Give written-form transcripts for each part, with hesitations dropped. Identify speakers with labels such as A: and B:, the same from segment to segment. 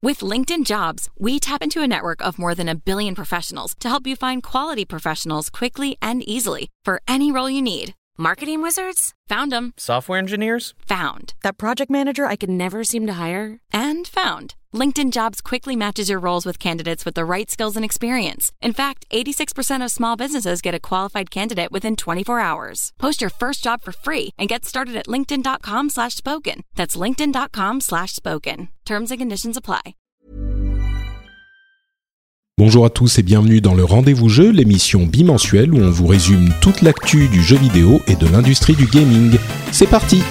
A: With LinkedIn Jobs, we tap into a network of more than 1 billion professionals to help you find quality professionals quickly and easily for any role you need. Marketing wizards? Found them.
B: Software engineers?
A: Found. That project manager I could never seem to hire? And found. LinkedIn Jobs quickly matches your roles with candidates with the right skills and experience. In fact, 86% of small businesses get a qualified candidate within 24 hours. Post your first job for free and get started at linkedin.com/spoken. That's linkedin.com/spoken. Terms and conditions apply.
C: Bonjour à tous et bienvenue dans le Rendez-vous Jeu, l'émission bimensuelle où on vous résume toute l'actu du jeu vidéo et de l'industrie du gaming. C'est parti!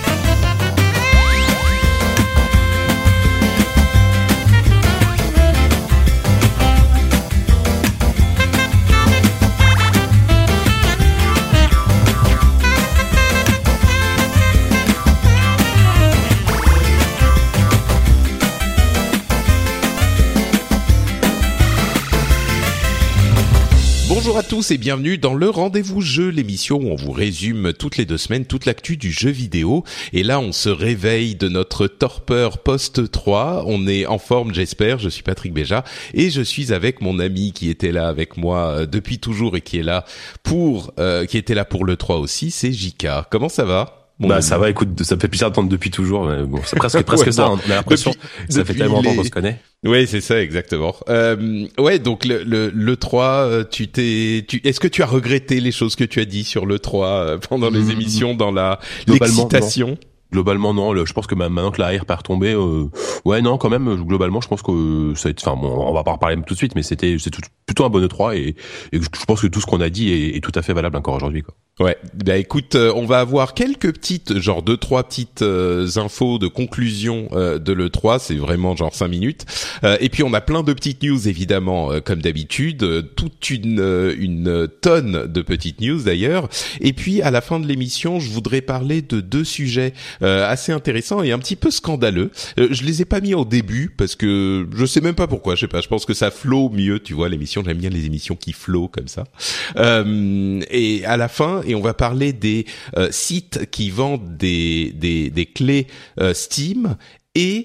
C: Bonjour à tous et bienvenue dans le Rendez-vous Jeu, l'émission où on vous résume toutes les 2 semaines toute l'actu du jeu vidéo. Et là, on se réveille de notre torpeur post-3. On est en forme, j'espère. Je suis Patrick Béja et je suis avec mon ami qui était là avec moi depuis toujours et qui était là pour le 3 aussi. C'est Jika. Comment ça va?
D: Ça va, écoute, ça me fait plaisir d'entendre depuis toujours, mais bon, c'est presque
C: ouais,
D: ça,
C: bon,
D: on a l'impression, ça fait tellement longtemps qu'on se connaît.
C: Oui, c'est ça, exactement. Ouais, donc le 3, est-ce que tu as regretté les choses que tu as dit sur le 3 pendant les émissions dans l'excitation?
D: Non. Globalement, non. Je pense que maintenant que la hype est retombée, ouais, non, quand même, globalement, je pense que ça a été, enfin, bon, on va pas en reparler tout de suite, mais c'est plutôt un bon E3 et je pense que tout ce qu'on a dit est tout à fait valable encore aujourd'hui, quoi.
C: Ouais, bah écoute, on va avoir quelques petites, genre 2-3 petites infos de conclusion de l'E3, c'est vraiment genre 5 minutes. Et puis on a plein de petites news évidemment, comme d'habitude, toute une tonne de petites news d'ailleurs. Et puis à la fin de l'émission, je voudrais parler de 2 sujets assez intéressants et un petit peu scandaleux. Je les ai pas mis au début parce que je sais même pas pourquoi, je sais pas, je pense que ça flow mieux, tu vois, l'émission, j'aime bien les émissions qui flow comme ça. Et à la fin, et on va parler des sites qui vendent des clés Steam et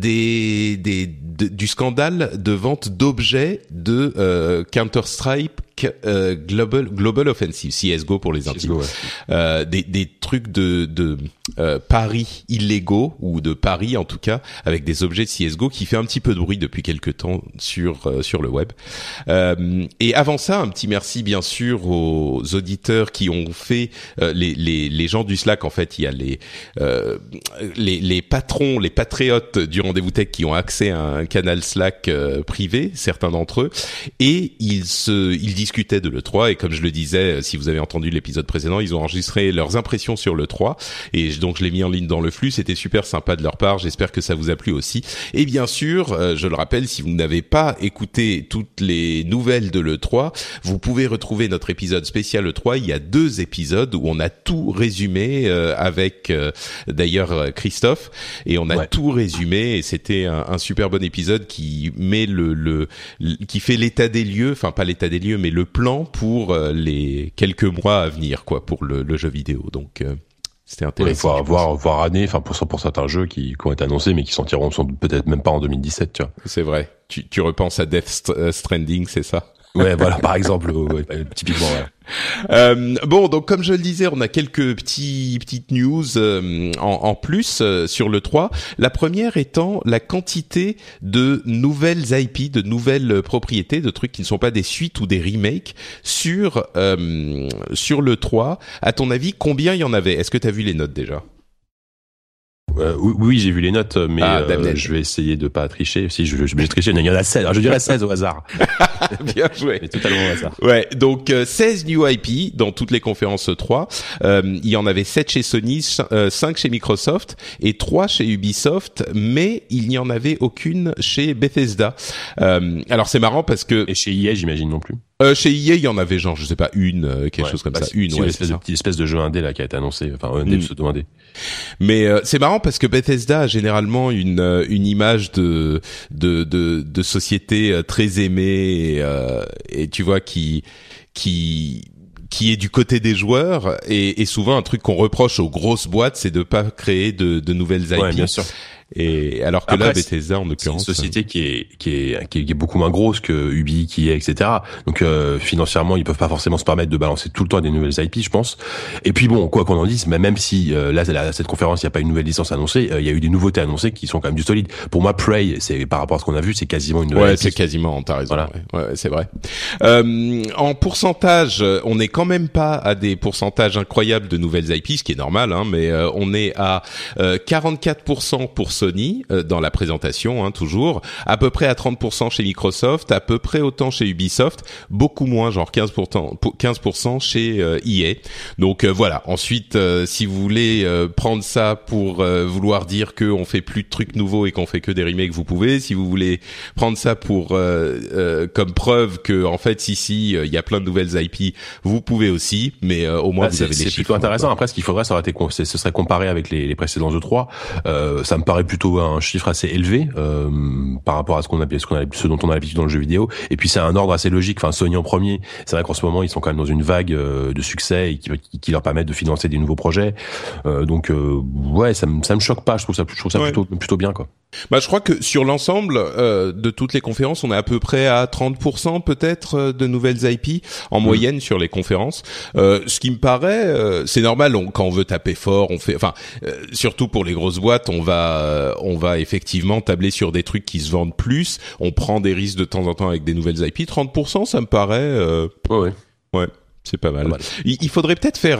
C: du scandale de vente d'objets de Counter-Strike Global Offensive, CSGO pour les intimes. Ouais. Des trucs de paris illégaux ou de paris en tout cas avec des objets de CSGO qui fait un petit peu de bruit depuis quelque temps sur le web. Et avant ça, un petit merci bien sûr aux auditeurs qui ont fait les gens du Slack. En fait, il y a les patrons, les patriotes du Rendez-vous Tech qui ont accès à un canal Slack privé, certains d'entre eux, et ils discutaient de l'E3 et comme je le disais, si vous avez entendu l'épisode précédent, ils ont enregistré leurs impressions sur l'E3 et donc je l'ai mis en ligne dans le flux. C'était super sympa de leur part, j'espère que ça vous a plu aussi. Et bien sûr, je le rappelle, si vous n'avez pas écouté toutes les nouvelles de l'E3, vous pouvez retrouver notre épisode spécial E3. Il y a 2 épisodes où on a tout résumé avec d'ailleurs Christophe, et on a tout résumé et c'était un super bon épisode qui met qui fait l'état des lieux, enfin pas l'état des lieux mais le plan pour les quelques mois à venir, quoi, pour le jeu vidéo. Donc c'était intéressant.
D: Il faut voir année, enfin pour certains jeux qui ont été annoncés mais qui sortiront peut-être même pas en 2017, tu vois.
C: C'est vrai. Tu repenses à Death Stranding, c'est ça?
D: Ouais, voilà, par exemple, typiquement, ouais.
C: Bon, donc comme je le disais, on a quelques petites news en plus sur le 3. La première étant la quantité de nouvelles IP, de nouvelles propriétés, de trucs qui ne sont pas des suites ou des remakes sur le 3. À ton avis, combien il y en avait? Est-ce que tu as vu les notes déjà?
D: Oui, j'ai vu les notes, mais je vais essayer de pas tricher. Si je vais tricher, il y en a 16. Alors, je dirais 16 au hasard.
C: Bien joué.
D: Mais totalement au hasard.
C: Ouais, donc 16 new IP dans toutes les conférences 3. Il y en avait 7 chez Sony, 5 chez Microsoft et 3 chez Ubisoft, mais il n'y en avait aucune chez Bethesda. Alors c'est marrant parce que...
D: Et chez EA, j'imagine non plus.
C: Chez EA, il y en avait genre, je sais pas, quelque chose comme ça.
D: C'est une espèce de jeu indé là qui a été annoncé, enfin un pseudo indé.
C: Mais c'est marrant parce que Bethesda a généralement une image de société très aimée et tu vois qui est du côté des joueurs et souvent un truc qu'on reproche aux grosses boîtes, c'est de pas créer de nouvelles IP.
D: Ouais, bien sûr.
C: Et alors que
D: après,
C: là, Bethesda, en l'occurrence,
D: c'est une société qui est beaucoup moins grosse que Ubi, qui est, etc. Donc financièrement, ils peuvent pas forcément se permettre de balancer tout le temps des nouvelles IP, je pense. Et puis bon, quoi qu'on en dise, même si cette conférence, il y a pas une nouvelle licence annoncée, il y a eu des nouveautés annoncées qui sont quand même du solide. Pour moi, Prey, c'est par rapport à ce qu'on a vu, c'est quasiment une nouvelle IP.
C: c'est quasiment, t'as raison.
D: Voilà.
C: Ouais, c'est vrai. En pourcentage, on n'est quand même pas à des pourcentages incroyables de nouvelles IP, ce qui est normal, hein, mais on est à 44% pour Sony dans la présentation, hein, toujours, à peu près à 30% chez Microsoft, à peu près autant chez Ubisoft, beaucoup moins, genre 15% chez EA. Donc voilà. Ensuite, si vous voulez prendre ça pour vouloir dire que on fait plus de trucs nouveaux et qu'on fait que des remakes, vous pouvez. Si vous voulez prendre ça pour comme preuve que en fait ici il y a plein de nouvelles IP, vous pouvez aussi, mais au moins vous avez les chiffres.
D: C'est plutôt intéressant. Après, ce qu'il faudrait, ce serait comparé avec les précédents E3. Ça me paraît plutôt un chiffre assez élevé par rapport à ce dont on a l'habitude dans le jeu vidéo. Et puis c'est un ordre assez logique. Enfin, Sony en premier. C'est vrai qu'en ce moment ils sont quand même dans une vague de succès et qui leur permettent de financer des nouveaux projets. Donc ouais, ça me choque pas. Je trouve ça ouais. plutôt bien, quoi.
C: Bah, je crois que sur l'ensemble de toutes les conférences, on est à peu près à 30% peut-être de nouvelles IP en moyenne sur les conférences. Ce qui me paraît, c'est normal. Quand on veut taper fort, on fait. Enfin, surtout pour les grosses boîtes, on va effectivement tabler sur des trucs qui se vendent plus. On prend des risques de temps en temps avec des nouvelles IP. 30%, ça me paraît. Ouais. C'est pas mal. Il faudrait peut-être faire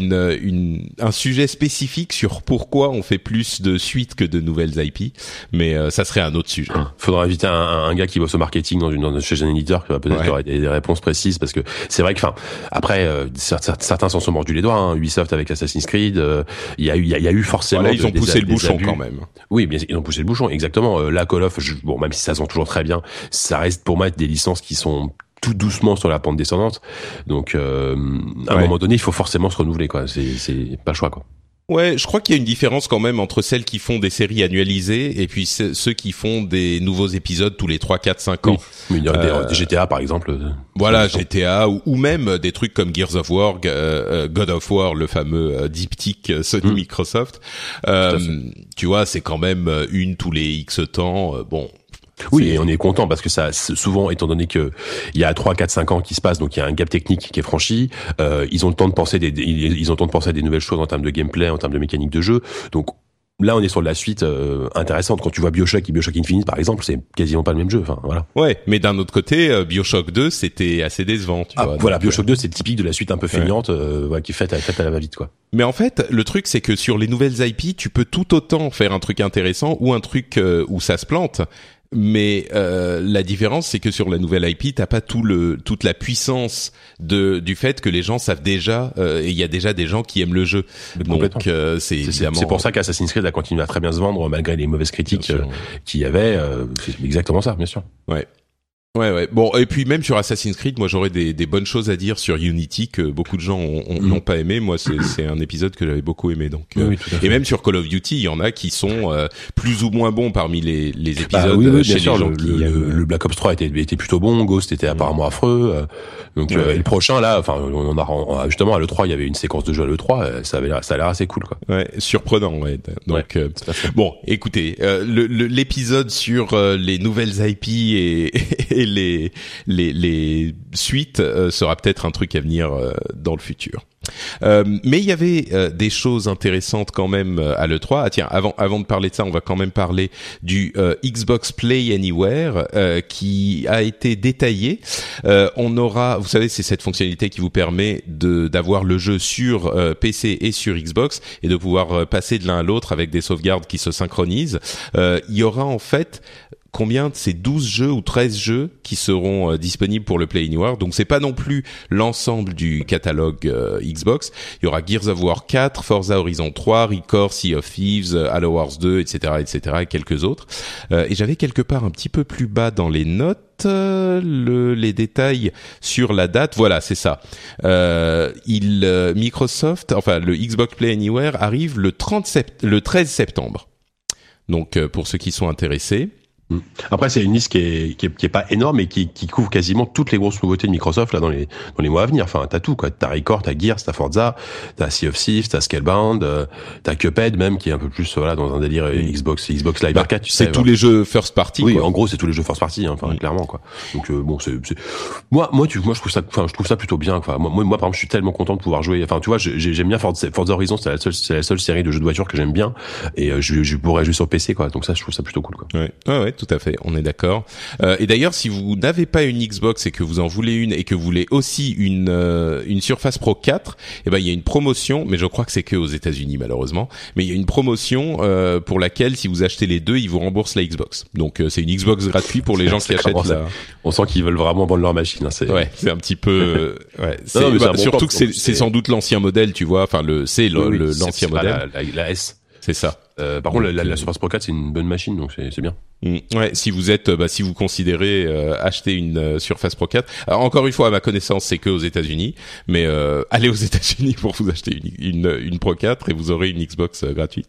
C: un sujet spécifique sur pourquoi on fait plus de suites que de nouvelles IP, mais ça serait un autre sujet.
D: Faudra inviter un gars qui bosse au marketing chez un éditeur qui va peut-être avoir des réponses précises, parce que c'est vrai que, après, certains s'en sont mordus les doigts. Hein. Ubisoft avec Assassin's Creed, il y a eu forcément.
C: Voilà, ils ont poussé le bouchon quand même.
D: Oui, bien ils ont poussé le bouchon, exactement. La Call of, même si ça sent toujours très bien, ça reste pour moi des licences qui sont tout doucement sur la pente descendante. Donc, à un moment donné, il faut forcément se renouveler, quoi. C'est pas le choix, quoi.
C: Ouais, je crois qu'il y a une différence quand même entre celles qui font des séries annualisées et puis ceux qui font des nouveaux épisodes tous les 3, 4, 5 ans.
D: Oui. Des GTA, par exemple.
C: Voilà, GTA, ou même des trucs comme Gears of War, God of War, le fameux diptyque Sony Microsoft. Tu vois, c'est quand même une tous les X temps. Bon.
D: Oui, et on est content parce que ça, souvent, étant donné que il y a 3, 4, 5 ans qui se passent, donc il y a un gap technique qui est franchi, ils ont le temps de penser ils ont le temps de penser à des nouvelles choses en termes de gameplay, en termes de mécanique de jeu. Donc, là, on est sur de la suite intéressante. Quand tu vois BioShock et BioShock Infinite, par exemple, c'est quasiment pas le même jeu. Enfin, voilà.
C: Ouais, mais d'un autre côté, BioShock 2, c'était assez décevant. Tu vois,
D: voilà, BioShock 2, c'est typique de la suite un peu feignante, qui est faite à la va-vite, quoi.
C: Mais en fait, le truc, c'est que sur les nouvelles IP, tu peux tout autant faire un truc intéressant ou un truc où ça se plante. Mais la différence, c'est que sur la nouvelle IP, t'as pas toute la puissance du fait que les gens savent déjà, et il y a déjà des gens qui aiment le jeu. Donc c'est évidemment.
D: C'est pour ça qu'Assassin's Creed a continué à très bien se vendre malgré les mauvaises critiques qu'il y avait. C'est exactement ça, bien sûr.
C: Ouais. Ouais. Bon, et puis même sur Assassin's Creed, moi j'aurais des bonnes choses à dire sur Unity que beaucoup de gens n'ont pas aimé. Moi, c'est un épisode que j'avais beaucoup aimé. Donc, et même sur Call of Duty, il y en a qui sont plus ou moins bons parmi les épisodes chez les gens qui aiment.
D: Le Black Ops 3 était plutôt bon. Ghost était apparemment affreux. Donc et le prochain là, enfin, on a justement à l'E3, il y avait une séquence de jeu à l'E3. Ça a l'air assez cool, quoi.
C: Ouais, surprenant. Ouais. Donc bon, écoutez, l'épisode sur les nouvelles IP et les suites sera peut-être un truc à venir dans le futur. Mais il y avait des choses intéressantes quand même à l'E3. Ah tiens, avant de parler de ça, on va quand même parler du Xbox Play Anywhere qui a été détaillé. On aura, vous savez, c'est cette fonctionnalité qui vous permet d'avoir le jeu sur PC et sur Xbox et de pouvoir passer de l'un à l'autre avec des sauvegardes qui se synchronisent. Il y aura en fait combien de ces 12 jeux ou 13 jeux qui seront disponibles pour le Play Anywhere. Donc c'est pas non plus l'ensemble du catalogue Xbox. Il y aura Gears of War 4, Forza Horizon 3, Record, Sea of Thieves, Halo Wars 2, etc., et quelques autres. Et j'avais quelque part un petit peu plus bas dans les notes les détails sur la date. Voilà, c'est ça. Microsoft, enfin le Xbox Play Anywhere arrive le 13 septembre. Donc pour ceux qui sont intéressés.
D: Après, c'est une liste qui est pas énorme et qui couvre quasiment toutes les grosses nouveautés de Microsoft là dans les mois à venir. Enfin, t'as tout quoi. T'as Record, t'as Gears, t'as Forza, t'as Sea of Thieves, t'as Scalebound, t'as Cuphead même qui est un peu plus voilà dans un délire Xbox Live Arcade. Tu sais,
C: c'est tous les jeux first party.
D: Oui,
C: quoi.
D: en gros, c'est tous les jeux first party. Enfin, clairement quoi. Donc bon, moi je trouve ça plutôt bien. Enfin, moi par exemple, je suis tellement content de pouvoir jouer. Enfin, tu vois, j'aime bien Forza Horizon. C'est la seule série de jeux de voiture que j'aime bien et je pourrais jouer sur PC quoi. Donc ça, je trouve ça plutôt cool quoi.
C: Ouais, tout à fait. On est d'accord. Et d'ailleurs, si vous n'avez pas une Xbox et que vous en voulez une et que vous voulez aussi une Surface Pro 4, eh ben il y a une promotion, mais je crois que c'est que aux États-Unis malheureusement. Mais il y a une promotion pour laquelle si vous achetez les deux, ils vous remboursent la Xbox. Donc c'est une Xbox gratuite pour les gens qui achètent la.
D: On sent qu'ils veulent vraiment vendre leur machine. Hein,
C: c'est un petit peu.
D: Non,
C: surtout que c'est sans doute l'ancien modèle, tu vois. Enfin l'ancien modèle.
D: La S.
C: C'est ça.
D: Par contre, la Surface Pro 4, c'est une bonne machine, donc c'est bien.
C: Ouais, si vous considérez acheter une Surface Pro 4. Alors, encore une fois, à ma connaissance, c'est que aux États-Unis, mais allez aux États-Unis pour vous acheter une Pro 4 et vous aurez une Xbox gratuite.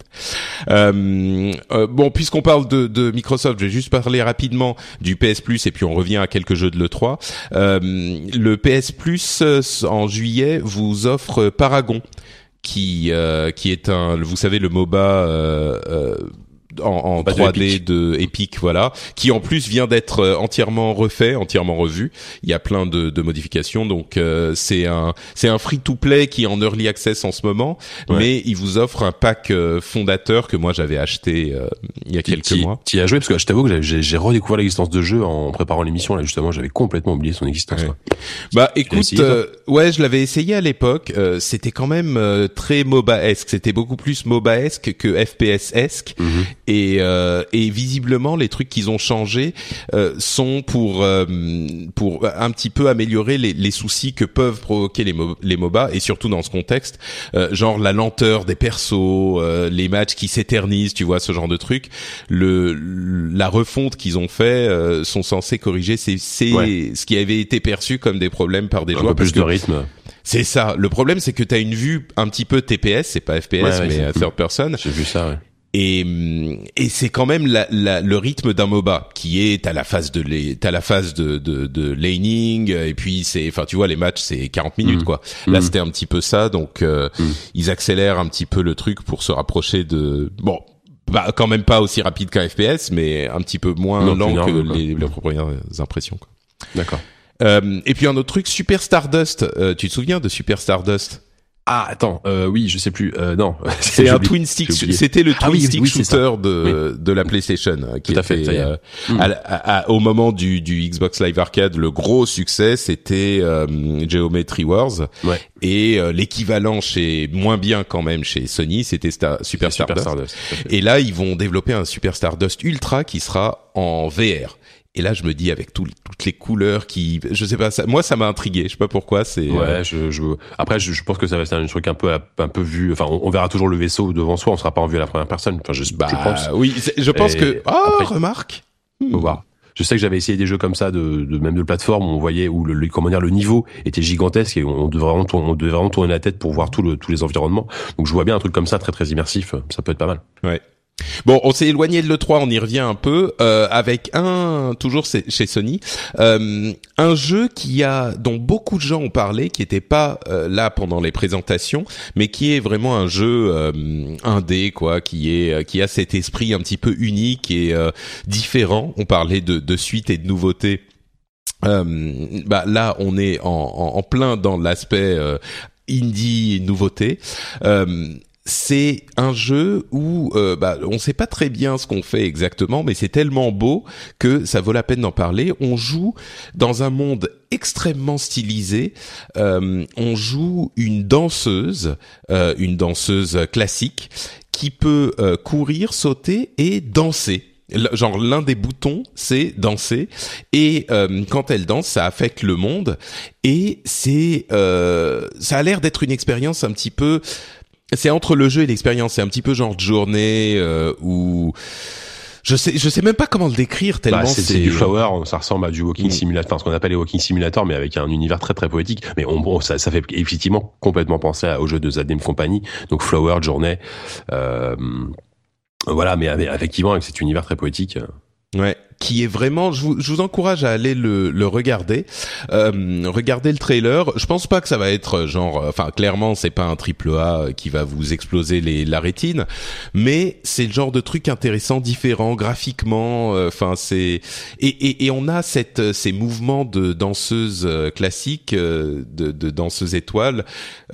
C: Bon, puisqu'on parle de Microsoft, je vais juste parler rapidement du PS Plus et puis on revient à quelques jeux de l'E3. Le PS Plus en juillet vous offre Paragon, qui est vous savez, le MOBA en 3D de Epic, voilà, qui en plus vient d'être entièrement revu. Il y a plein de modifications, donc c'est un free-to-play qui est en early access en ce moment, mais il vous offre un pack fondateur que moi j'avais acheté il y a quelques mois.
D: Tu y as joué parce que je t'avoue que j'ai redécouvert l'existence de jeu en préparant l'émission là, justement, j'avais complètement oublié son existence.
C: Ouais.
D: Quoi.
C: Bah écoute, je l'avais essayé à l'époque, c'était quand même très MOBA-esque, c'était beaucoup plus MOBA-esque que FPS-esque. Et visiblement les trucs qu'ils ont changés sont pour un petit peu améliorer les soucis que peuvent provoquer les MOBA, et surtout dans ce contexte, genre la lenteur des persos, les matchs qui s'éternisent, tu vois, ce genre de trucs. La refonte qu'ils ont fait sont censés corriger ce qui avait été perçu comme des problèmes par des joueurs.
D: Un peu plus de rythme.
C: C'est ça. Le problème, c'est que t'as une vue un petit peu TPS, c'est pas FPS, mais third person.
D: J'ai vu ça, ouais.
C: Et c'est quand même le rythme d'un MOBA qui est t'as la phase de laning, et puis tu vois, les matchs c'est 40 minutes quoi. Là c'était un petit peu ça, donc ils accélèrent un petit peu le truc pour se rapprocher quand même pas aussi rapide qu'un FPS, mais un petit peu moins lent que les premières impressions quoi.
D: D'accord.
C: Et puis un autre truc, Super Stardust, tu te souviens de Super Stardust?
D: Ah, attends, oui, je sais plus, non.
C: C'est un twin stick, c'était le twin stick shooter de la PlayStation, qui
D: tout à fait,
C: au moment du Xbox Live Arcade, le gros succès, c'était Geometry Wars.
D: Ouais.
C: Et l'équivalent moins bien quand même chez Sony, c'était Super Stardust. Et là, ils vont développer un Super Stardust Ultra qui sera en VR. Et là, je me dis, avec toutes les couleurs je sais pas, moi, ça m'a intrigué. Je sais pas pourquoi,
D: Ouais, après, je pense que ça va être un truc un peu vu, enfin, on verra toujours le vaisseau devant soi, on sera pas en vue à la première personne. Enfin, je pense.
C: Oui, je pense que, après, remarque.
D: Faut voir. Je sais que j'avais essayé des jeux comme ça même de plateforme où on voyait où le niveau était gigantesque et on devait vraiment tourner la tête pour voir tous les environnements. Donc je vois bien un truc comme ça très très immersif, ça peut être pas mal.
C: Ouais. Bon, on s'est éloigné de l'E3, on y revient un peu avec toujours chez Sony, un jeu dont beaucoup de gens ont parlé, qui était pas là pendant les présentations, mais qui est vraiment un jeu indé quoi, qui a cet esprit un petit peu unique et différent. On parlait de suite et de nouveautés. Là, on est en plein dans l'aspect indie nouveauté. C'est un jeu où on sait pas très bien ce qu'on fait exactement, mais c'est tellement beau que ça vaut la peine d'en parler. On joue dans un monde extrêmement stylisé. On joue une danseuse classique qui peut courir, sauter et danser. Genre l'un des boutons c'est danser, et quand elle danse ça affecte le monde, et ça a l'air d'être une expérience un petit peu, c'est entre le jeu et l'expérience, c'est un petit peu genre de journée où je sais même pas comment le décrire tellement
D: c'est du Flower, ça ressemble à du walking simulator, ce qu'on appelle les walking simulators, mais avec un univers très très poétique. Mais ça fait effectivement complètement penser au jeu de Zadem Company, donc Flower, journée, voilà, mais effectivement avec cet univers très poétique.
C: Ouais, qui est vraiment, je vous encourage à aller le regarder, regarder le trailer. Je pense pas que ça va être clairement c'est pas un AAA qui va vous exploser la rétine, mais c'est le genre de truc intéressant, différent graphiquement. Et on a ces mouvements de danseuses classiques, de danseuses étoiles,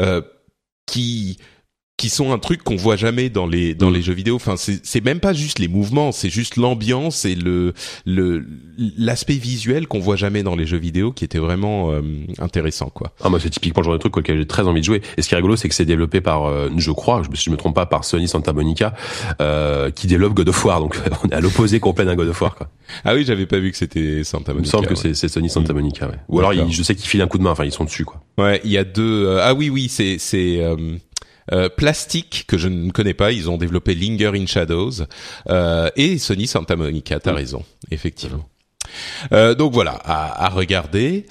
C: qui sont un truc qu'on voit jamais dans les jeux vidéo. Enfin, c'est même pas juste les mouvements, c'est juste l'ambiance et l'aspect visuel qu'on voit jamais dans les jeux vidéo, qui était vraiment intéressant, quoi.
D: Ah, moi, c'est typiquement le genre de truc auquel j'ai très envie de jouer. Et ce qui est rigolo, c'est que c'est développé par, je crois, si je me trompe pas, par Sony Santa Monica, qui développe God of War. Donc, on est à l'opposé complet d'un God of War, quoi.
C: Ah oui, j'avais pas vu que c'était Santa Monica.
D: Il me semble que c'est Sony Santa Monica, ouais. Ou alors, je sais qu'ils filent un coup de main. Enfin, ils sont dessus, quoi.
C: Ouais, il y a deux. Ah oui, c'est Plastic, que je ne connais pas, ils ont développé Linger in Shadows, et Sony Santa Monica, t'as raison, effectivement. Donc voilà, à regarder.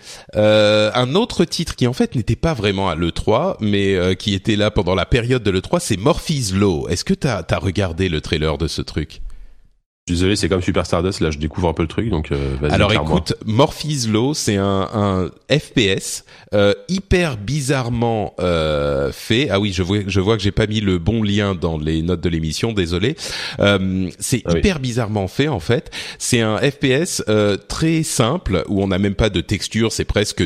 C: Un autre titre qui en fait n'était pas vraiment à l'E3, mais qui était là pendant la période de l'E3, c'est Murphy's Law. Est-ce que t'as regardé le trailer de ce truc?
D: Désolé, c'est comme Super Stardust, là je découvre un peu le truc, donc vas-y.
C: Alors écoute, Murphy's Law, c'est un FPS hyper bizarrement fait. Ah oui, je vois que j'ai pas mis le bon lien dans les notes de l'émission, désolé. C'est hyper bizarrement fait en fait. C'est un FPS très simple où on n'a même pas de texture, c'est presque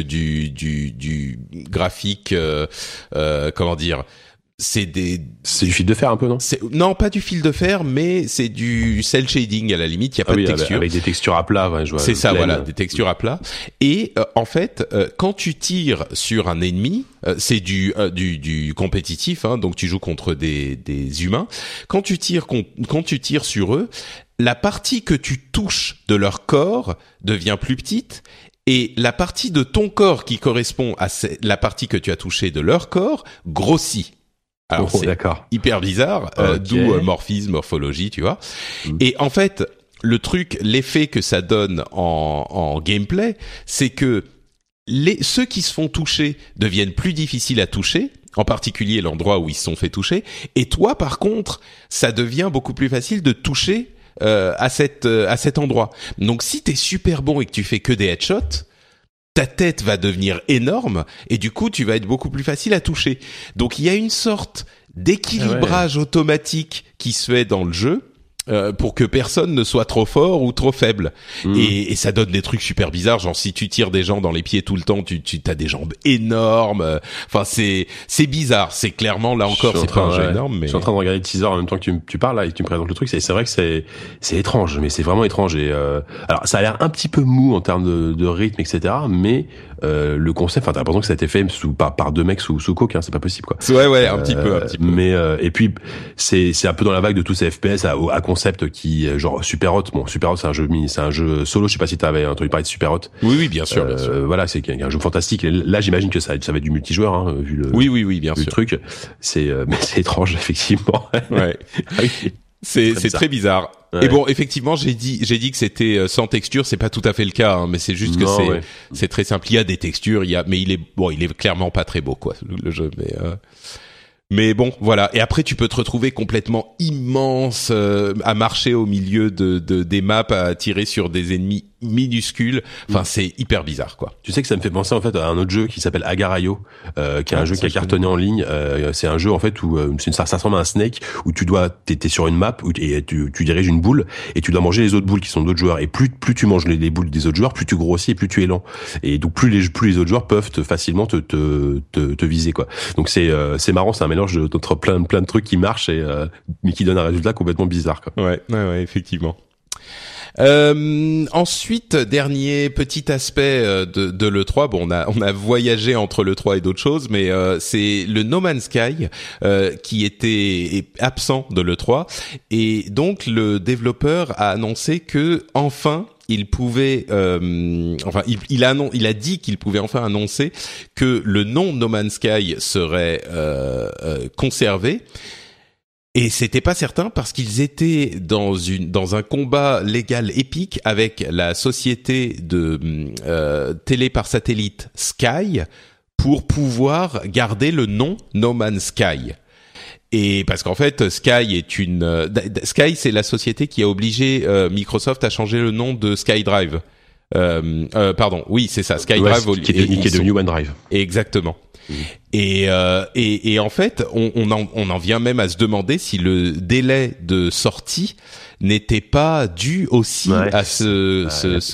C: du graphique comment dire, c'est du
D: fil de fer un peu, non?
C: Non, pas du fil de fer, mais c'est du cel shading à la limite. Il y a pas de texture.
D: Avec des textures à plat, ouais, je vois.
C: C'est ça, voilà, des textures à plat. Et en fait, quand tu tires sur un ennemi, c'est du compétitif, hein, donc tu joues contre des humains. Quand tu tires sur eux, la partie que tu touches de leur corps devient plus petite. Et la partie de ton corps qui correspond à la partie que tu as touchée de leur corps grossit. Alors c'est
D: d'accord.
C: Hyper bizarre, d'où morphologie, tu vois. Et en fait, l'effet que ça donne en gameplay, c'est que ceux qui se font toucher deviennent plus difficiles à toucher, en particulier l'endroit où ils se sont fait toucher. Et toi, par contre, ça devient beaucoup plus facile de toucher à cet endroit. Donc si t'es super bon et que tu fais que des headshots, ta tête va devenir énorme et du coup tu vas être beaucoup plus facile à toucher. Donc il y a une sorte d'équilibrage automatique qui se fait dans le jeu pour que personne ne soit trop fort ou trop faible. Et ça donne des trucs super bizarres, genre si tu tires des gens dans les pieds tout le temps, tu t'as des jambes énormes. Enfin c'est bizarre, c'est clairement là encore c'est pas un jeu énorme, mais
D: je suis en train de regarder le teaser en même temps que tu parles là et que tu me présentes le truc. C'est vrai que c'est étrange, mais c'est vraiment étrange. Et alors ça a l'air un petit peu mou en termes de rythme, etc. Mais le concept, enfin t'as l'impression que ça a été fait par deux mecs sous coke, hein, c'est pas possible, quoi.
C: Ouais, un petit peu.
D: Mais et puis c'est un peu dans la vague de tous ces FPS à concept qui genre Super Hot. Bon, Super Hot c'est un jeu solo. Je sais pas si t'avais entendu parler de Super Hot.
C: Oui, bien sûr.
D: Voilà, c'est un jeu fantastique. Et là, j'imagine que ça va être du multijoueur, hein, vu le.
C: Oui, bien sûr.
D: Le truc, mais c'est étrange effectivement.
C: Ouais. C'est très bizarre. Ouais. Et bon, effectivement, j'ai dit que c'était sans texture, c'est pas tout à fait le cas, hein, mais c'est juste que c'est très simple. Il y a des textures, mais il est clairement pas très beau, quoi, le jeu, mais bon, voilà. Et après, tu peux te retrouver complètement immense à marcher au milieu des maps, à tirer sur des ennemis minuscules. Enfin, c'est hyper bizarre, quoi.
D: Tu sais que ça me fait penser en fait à un autre jeu qui s'appelle Agar.io, qui est un jeu qui a cartonné en ligne. C'est un jeu en fait où ça ressemble à un Snake où t'es sur une map et tu diriges une boule et tu dois manger les autres boules qui sont d'autres joueurs. Et plus tu manges les boules des autres joueurs, plus tu grossis et plus tu es lent. Et donc plus les autres joueurs peuvent facilement te viser, quoi. Donc c'est marrant, c'est un mélange d'autres plein de trucs qui marchent mais qui donnent un résultat complètement bizarre, quoi.
C: Ouais, effectivement. Ensuite, dernier petit aspect de l'E3. Bon, on a voyagé entre l'E3 et d'autres choses, mais c'est le No Man's Sky qui était absent de l'E3, et donc le développeur a annoncé que enfin il pouvait, il a dit qu'il pouvait enfin annoncer que le nom No Man's Sky serait conservé. Et c'était pas certain parce qu'ils étaient dans un combat légal épique avec la société de télé par satellite Sky pour pouvoir garder le nom No Man's Sky. Et parce qu'en fait, Sky est Sky, c'est la société qui a obligé Microsoft à changer le nom de SkyDrive. Pardon, oui, c'est ça, SkyDrive,
D: qui est devenu OneDrive.
C: Exactement. Et en fait, on en vient même à se demander si le délai de sortie n'était pas dû aussi à ces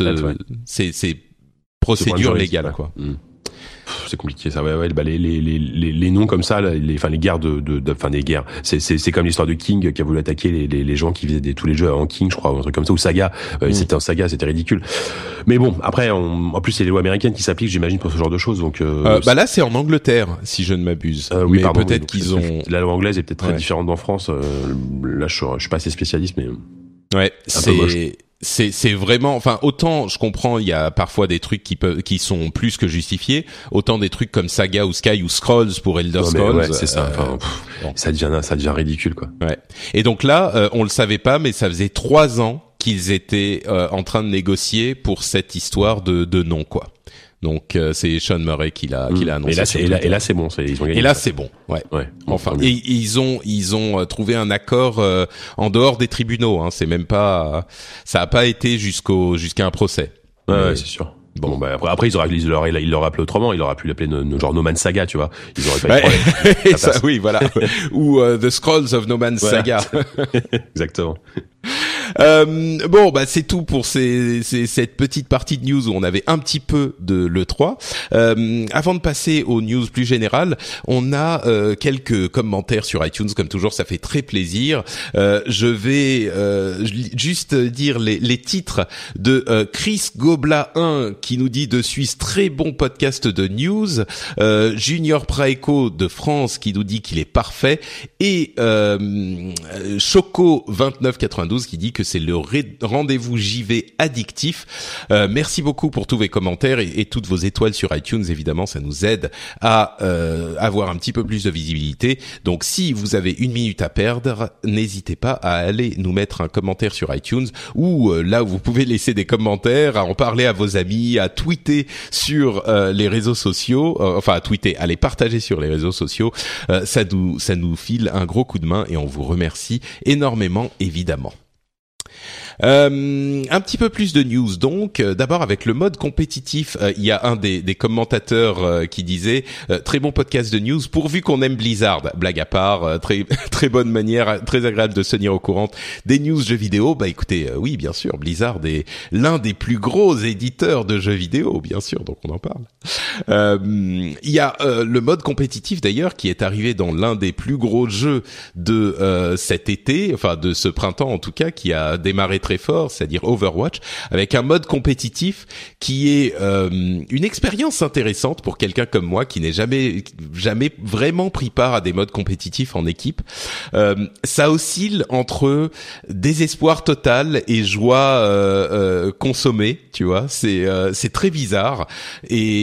C: procédures légales, quoi.
D: C'est compliqué ça. Ouais, bah les noms comme ça, les guerres des guerres. C'est comme l'histoire de King qui a voulu attaquer les gens qui faisaient tous les jeux en King, je crois, ou un truc comme ça, ou Saga. C'était un Saga, c'était ridicule. Mais bon, après, en plus, c'est les lois américaines qui s'appliquent, j'imagine, pour ce genre de choses. Donc,
C: là, c'est en Angleterre, si je ne m'abuse.
D: Oui,
C: mais
D: pardon,
C: peut-être qu'ils ont.
D: La loi anglaise est peut-être très différente d'en France. Là, je suis pas assez spécialiste, mais.
C: Ouais, c'est vraiment, enfin, autant je comprends, il y a parfois des trucs qui sont plus que justifiés, autant des trucs comme Saga ou Sky ou Scrolls pour Elder Scrolls.
D: Ouais, c'est ça. Ça devient ridicule, quoi.
C: Ouais. Et donc là, on le savait pas, mais ça faisait 3 ans qu'ils étaient en train de négocier pour cette histoire de nom, quoi. Donc c'est Sean Murray qui l'a annoncé.
D: Et là c'est bon, ils ont gagné.
C: Et là c'est bon, ouais. Enfin, et ils ont trouvé un accord en dehors des tribunaux. Hein. C'est même pas, ça a pas été jusqu'à un procès.
D: Ouais, c'est sûr. Bon, bah après ils l'auraient appelé autrement. Ils auraient pu l'appeler genre No Man's Saga, tu vois. Ils auraient pas eu de problème.
C: Ça, oui, voilà. Ou The Scrolls of No Man's Saga.
D: Exactement.
C: Bon, bah c'est tout pour cette petite partie de news où on avait un petit peu de l'E3. Avant de passer aux news plus générales, on a quelques commentaires sur iTunes, comme toujours, ça fait très plaisir. Je vais juste dire les titres de Chris Gobla 1 qui nous dit de Suisse, très bon podcast de news. Junior Praeco de France qui nous dit qu'il est parfait, et Choco 2992 qui dit que c'est le rendez-vous JV addictif. Merci beaucoup pour tous vos commentaires et toutes vos étoiles sur iTunes. Évidemment, ça nous aide à avoir un petit peu plus de visibilité. Donc, si vous avez 1 minute à perdre, n'hésitez pas à aller nous mettre un commentaire sur iTunes, ou là où vous pouvez laisser des commentaires, à en parler à vos amis, à tweeter sur les réseaux sociaux, à les partager sur les réseaux sociaux. Ça nous file un gros coup de main et on vous remercie énormément, évidemment. Un petit peu plus de news donc. D'abord avec le mode compétitif, il y a un des commentateurs qui disait très bon podcast de news pourvu qu'on aime Blizzard. Blague à part, très bonne manière, très agréable de se tenir au courant des news jeux vidéo. Bah écoutez, oui bien sûr, Blizzard est l'un des plus gros éditeurs de jeux vidéo, bien sûr, donc on en parle. Il y a le mode compétitif d'ailleurs qui est arrivé dans l'un des plus gros jeux de cet été, enfin de ce printemps en tout cas, qui a démarré très fort, c'est-à-dire Overwatch, avec un mode compétitif qui est une expérience intéressante pour quelqu'un comme moi qui n'est jamais vraiment pris part à des modes compétitifs en équipe. Ça oscille entre désespoir total et joie consommée, tu vois. C'est très bizarre, et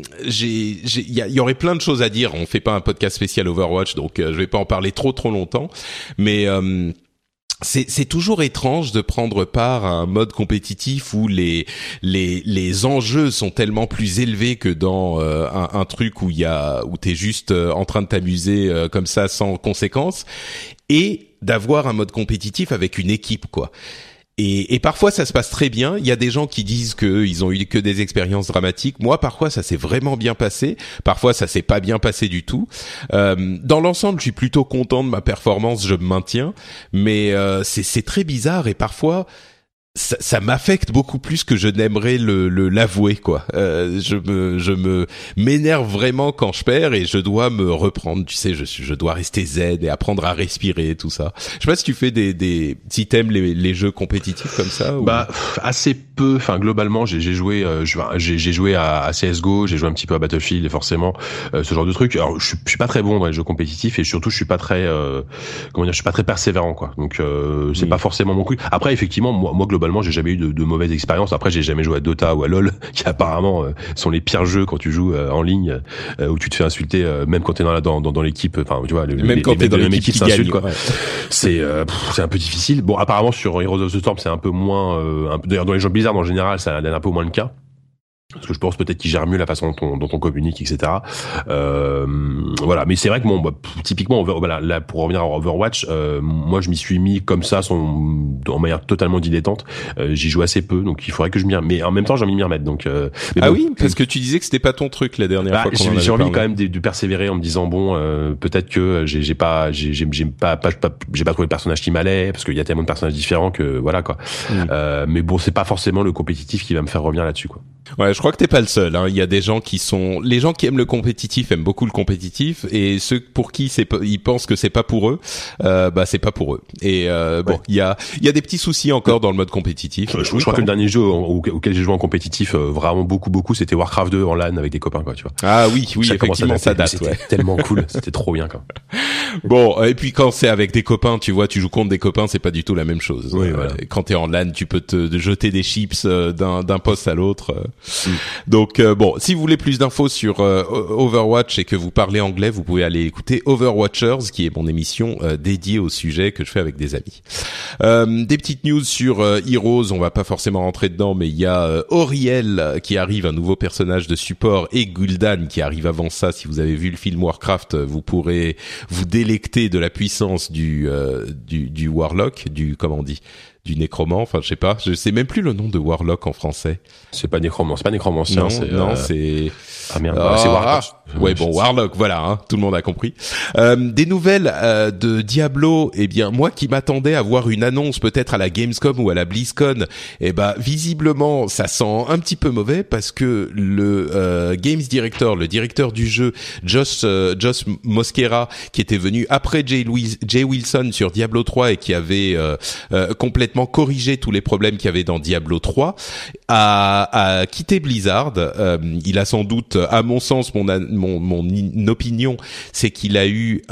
C: il y aurait plein de choses à dire. On fait pas un podcast spécial Overwatch, donc je vais pas en parler trop longtemps, mais c'est toujours étrange de prendre part à un mode compétitif où les enjeux sont tellement plus élevés que dans un truc où t'es juste en train de t'amuser comme ça sans conséquences, et d'avoir un mode compétitif avec une équipe, quoi. Et parfois ça se passe très bien. Il y a des gens qui disent qu'ils ont eu que des expériences dramatiques. Moi, parfois ça s'est vraiment bien passé. Parfois ça s'est pas bien passé du tout. Dans l'ensemble, je suis plutôt content de ma performance. Je me maintiens, mais c'est très bizarre, et parfois ça m'affecte beaucoup plus que je n'aimerais l'avouer, quoi. Je m'énerve vraiment quand je perds, et je dois me reprendre, tu sais, je dois rester zen et apprendre à respirer, tout ça. Je sais pas si tu fais si t'aimes les jeux compétitifs comme ça, ou...
D: Bah assez peu. Enfin globalement, j'ai joué à CS:GO, j'ai joué un petit peu à Battlefield, et forcément ce genre de truc. Alors je suis pas très bon dans les jeux compétitifs, et surtout je suis pas très je suis pas très persévérant, quoi. Donc c'est pas forcément mon truc. Après effectivement moi globalement j'ai jamais eu de mauvaises expériences. Après j'ai jamais joué à Dota ou à LoL qui apparemment sont les pires jeux quand tu joues en ligne, où tu te fais insulter même quand t'es dans l'équipe. Enfin tu vois,
C: même quand t'es dans l'équipe s'insultent, quoi.
D: Ouais. C'est un peu difficile. Bon apparemment sur Heroes of the Storm c'est un peu moins. D'ailleurs dans les jeux Blizzard en général ça a un peu moins le cas. Parce que je pense peut-être qu'il gère mieux la façon dont on communique, etc. Voilà, mais c'est vrai que bon, typiquement, voilà, là pour revenir à Overwatch, moi je m'y suis mis comme ça, en manière totalement dilettante. J'y joue assez peu, donc il faudrait que je m'y remette. Mais en même temps, j'ai envie de m'y remettre. Donc
C: oui, parce que tu disais que c'était pas ton truc la dernière fois.
D: J'ai envie quand même de persévérer en me disant bon, peut-être que j'ai pas trouvé le personnage qui m'allait, parce qu'il y a tellement de personnages différents que voilà quoi. Mais bon, c'est pas forcément le compétitif qui va me faire revenir là-dessus quoi.
C: Ouais, je crois que t'es pas le seul, hein. Il y a des gens les gens qui aiment le compétitif aiment beaucoup le compétitif, et ceux pour qui ils pensent que c'est pas pour eux, c'est pas pour eux. Et bon, il y a des petits soucis encore dans le mode compétitif.
D: Je crois que le dernier jeu auquel j'ai joué en compétitif, vraiment beaucoup, c'était Warcraft 2 en LAN avec des copains, quoi, tu vois.
C: Ah oui, effectivement, ça date,
D: c'était tellement cool, c'était trop bien, quoi.
C: Bon, et puis quand c'est avec des copains, tu vois, tu joues contre des copains, c'est pas du tout la même chose.
D: Oui, voilà.
C: Quand t'es en LAN, tu peux te jeter des chips d'un poste à l'autre. Donc bon, si vous voulez plus d'infos sur Overwatch et que vous parlez anglais, vous pouvez aller écouter Overwatchers, qui est mon émission dédiée au sujet que je fais avec des amis. Des petites news sur Heroes, on va pas forcément rentrer dedans, mais il y a Auriel qui arrive, un nouveau personnage de support, et Gul'dan qui arrive avant ça. Si vous avez vu le film Warcraft, vous pourrez vous délecter de la puissance du Warlock, du nécromant, enfin je sais même plus le nom de Warlock en français.
D: C'est pas nécromancien,
C: c'est
D: ah merde, c'est Warlock.
C: Ouais, bon, Warlock, voilà, hein, tout le monde a compris. Des nouvelles de Diablo, eh bien moi qui m'attendais à voir une annonce peut-être à la Gamescom ou à la BlizzCon, visiblement ça sent un petit peu mauvais, parce que le Games Director, le directeur du jeu, Josh Mosquera, qui était venu après Jay Wilson sur Diablo 3 et qui avait complètement corrigé tous les problèmes qu'il y avait dans Diablo 3, a quitté Blizzard. Il a sans doute, à mon sens, mon opinion, c'est qu'il a eu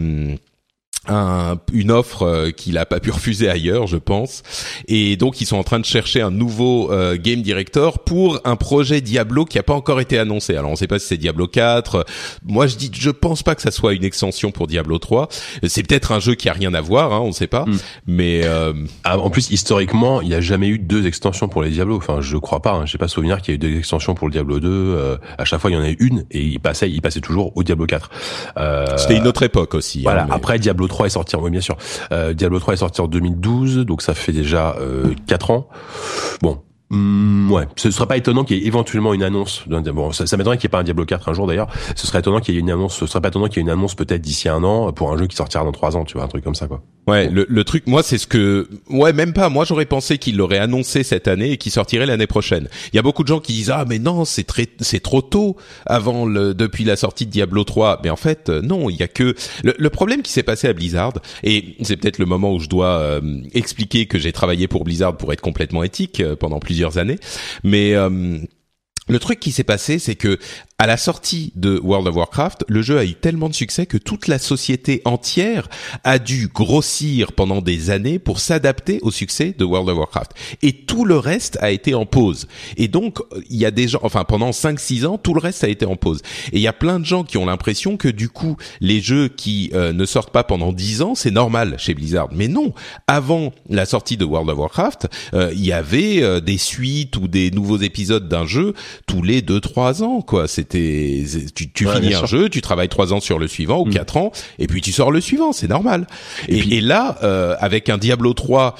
C: une offre qu'il a pas pu refuser ailleurs, je pense, et donc ils sont en train de chercher un nouveau game director pour un projet Diablo qui a pas encore été annoncé. Alors on sait pas si c'est Diablo 4. Moi je pense pas que ça soit une extension pour Diablo 3. C'est peut-être un jeu qui a rien à voir, hein, on sait pas. Mais
D: en plus historiquement, il y a jamais eu 2 extensions pour les Diablo. Enfin, je crois pas. Hein. J'ai pas souvenir qu'il y ait eu 2 extensions pour le Diablo 2. À chaque fois, il y en a eu une, et il passait toujours au Diablo 4.
C: C'était une autre époque aussi.
D: Voilà.
C: Hein, mais...
D: Après Diablo 3 est sorti, oui bien sûr. Diablo 3 est sorti en 2012, donc ça fait déjà 4 ans. Bon. Ouais, ce serait pas étonnant qu'il y ait éventuellement une annonce. Bon, ça m'étonnerait qu'il n'y ait pas un Diablo 4 un jour d'ailleurs. Ce serait étonnant qu'il y ait une annonce. Ce serait pas étonnant qu'il y ait une annonce peut-être d'ici 1 an pour un jeu qui sortira dans 3 ans, tu vois, un truc comme ça quoi.
C: Ouais, le truc, moi c'est même pas. Moi j'aurais pensé qu'il l'aurait annoncé cette année et qu'il sortirait l'année prochaine. Il y a beaucoup de gens qui disent mais non, c'est trop tôt depuis la sortie de Diablo 3. Mais en fait non, il y a que le problème qui s'est passé à Blizzard, et c'est peut-être le moment où je dois expliquer que j'ai travaillé pour Blizzard pour être complètement éthique pendant plusieurs années, mais le truc qui s'est passé, c'est que à la sortie de World of Warcraft, le jeu a eu tellement de succès que toute la société entière a dû grossir pendant des années pour s'adapter au succès de World of Warcraft. Et tout le reste a été en pause. Et donc, il y a des gens, pendant 5-6 ans, tout le reste a été en pause. Et il y a plein de gens qui ont l'impression que du coup, les jeux qui ne sortent pas pendant 10 ans, c'est normal chez Blizzard. Mais non, avant la sortie de World of Warcraft, il y avait des suites ou des nouveaux épisodes d'un jeu tous les 2-3 ans, quoi. Tu finis un jeu, tu travailles 3 ans sur le suivant ou 4 ans, et puis tu sors le suivant, c'est normal. Et là, avec un Diablo 3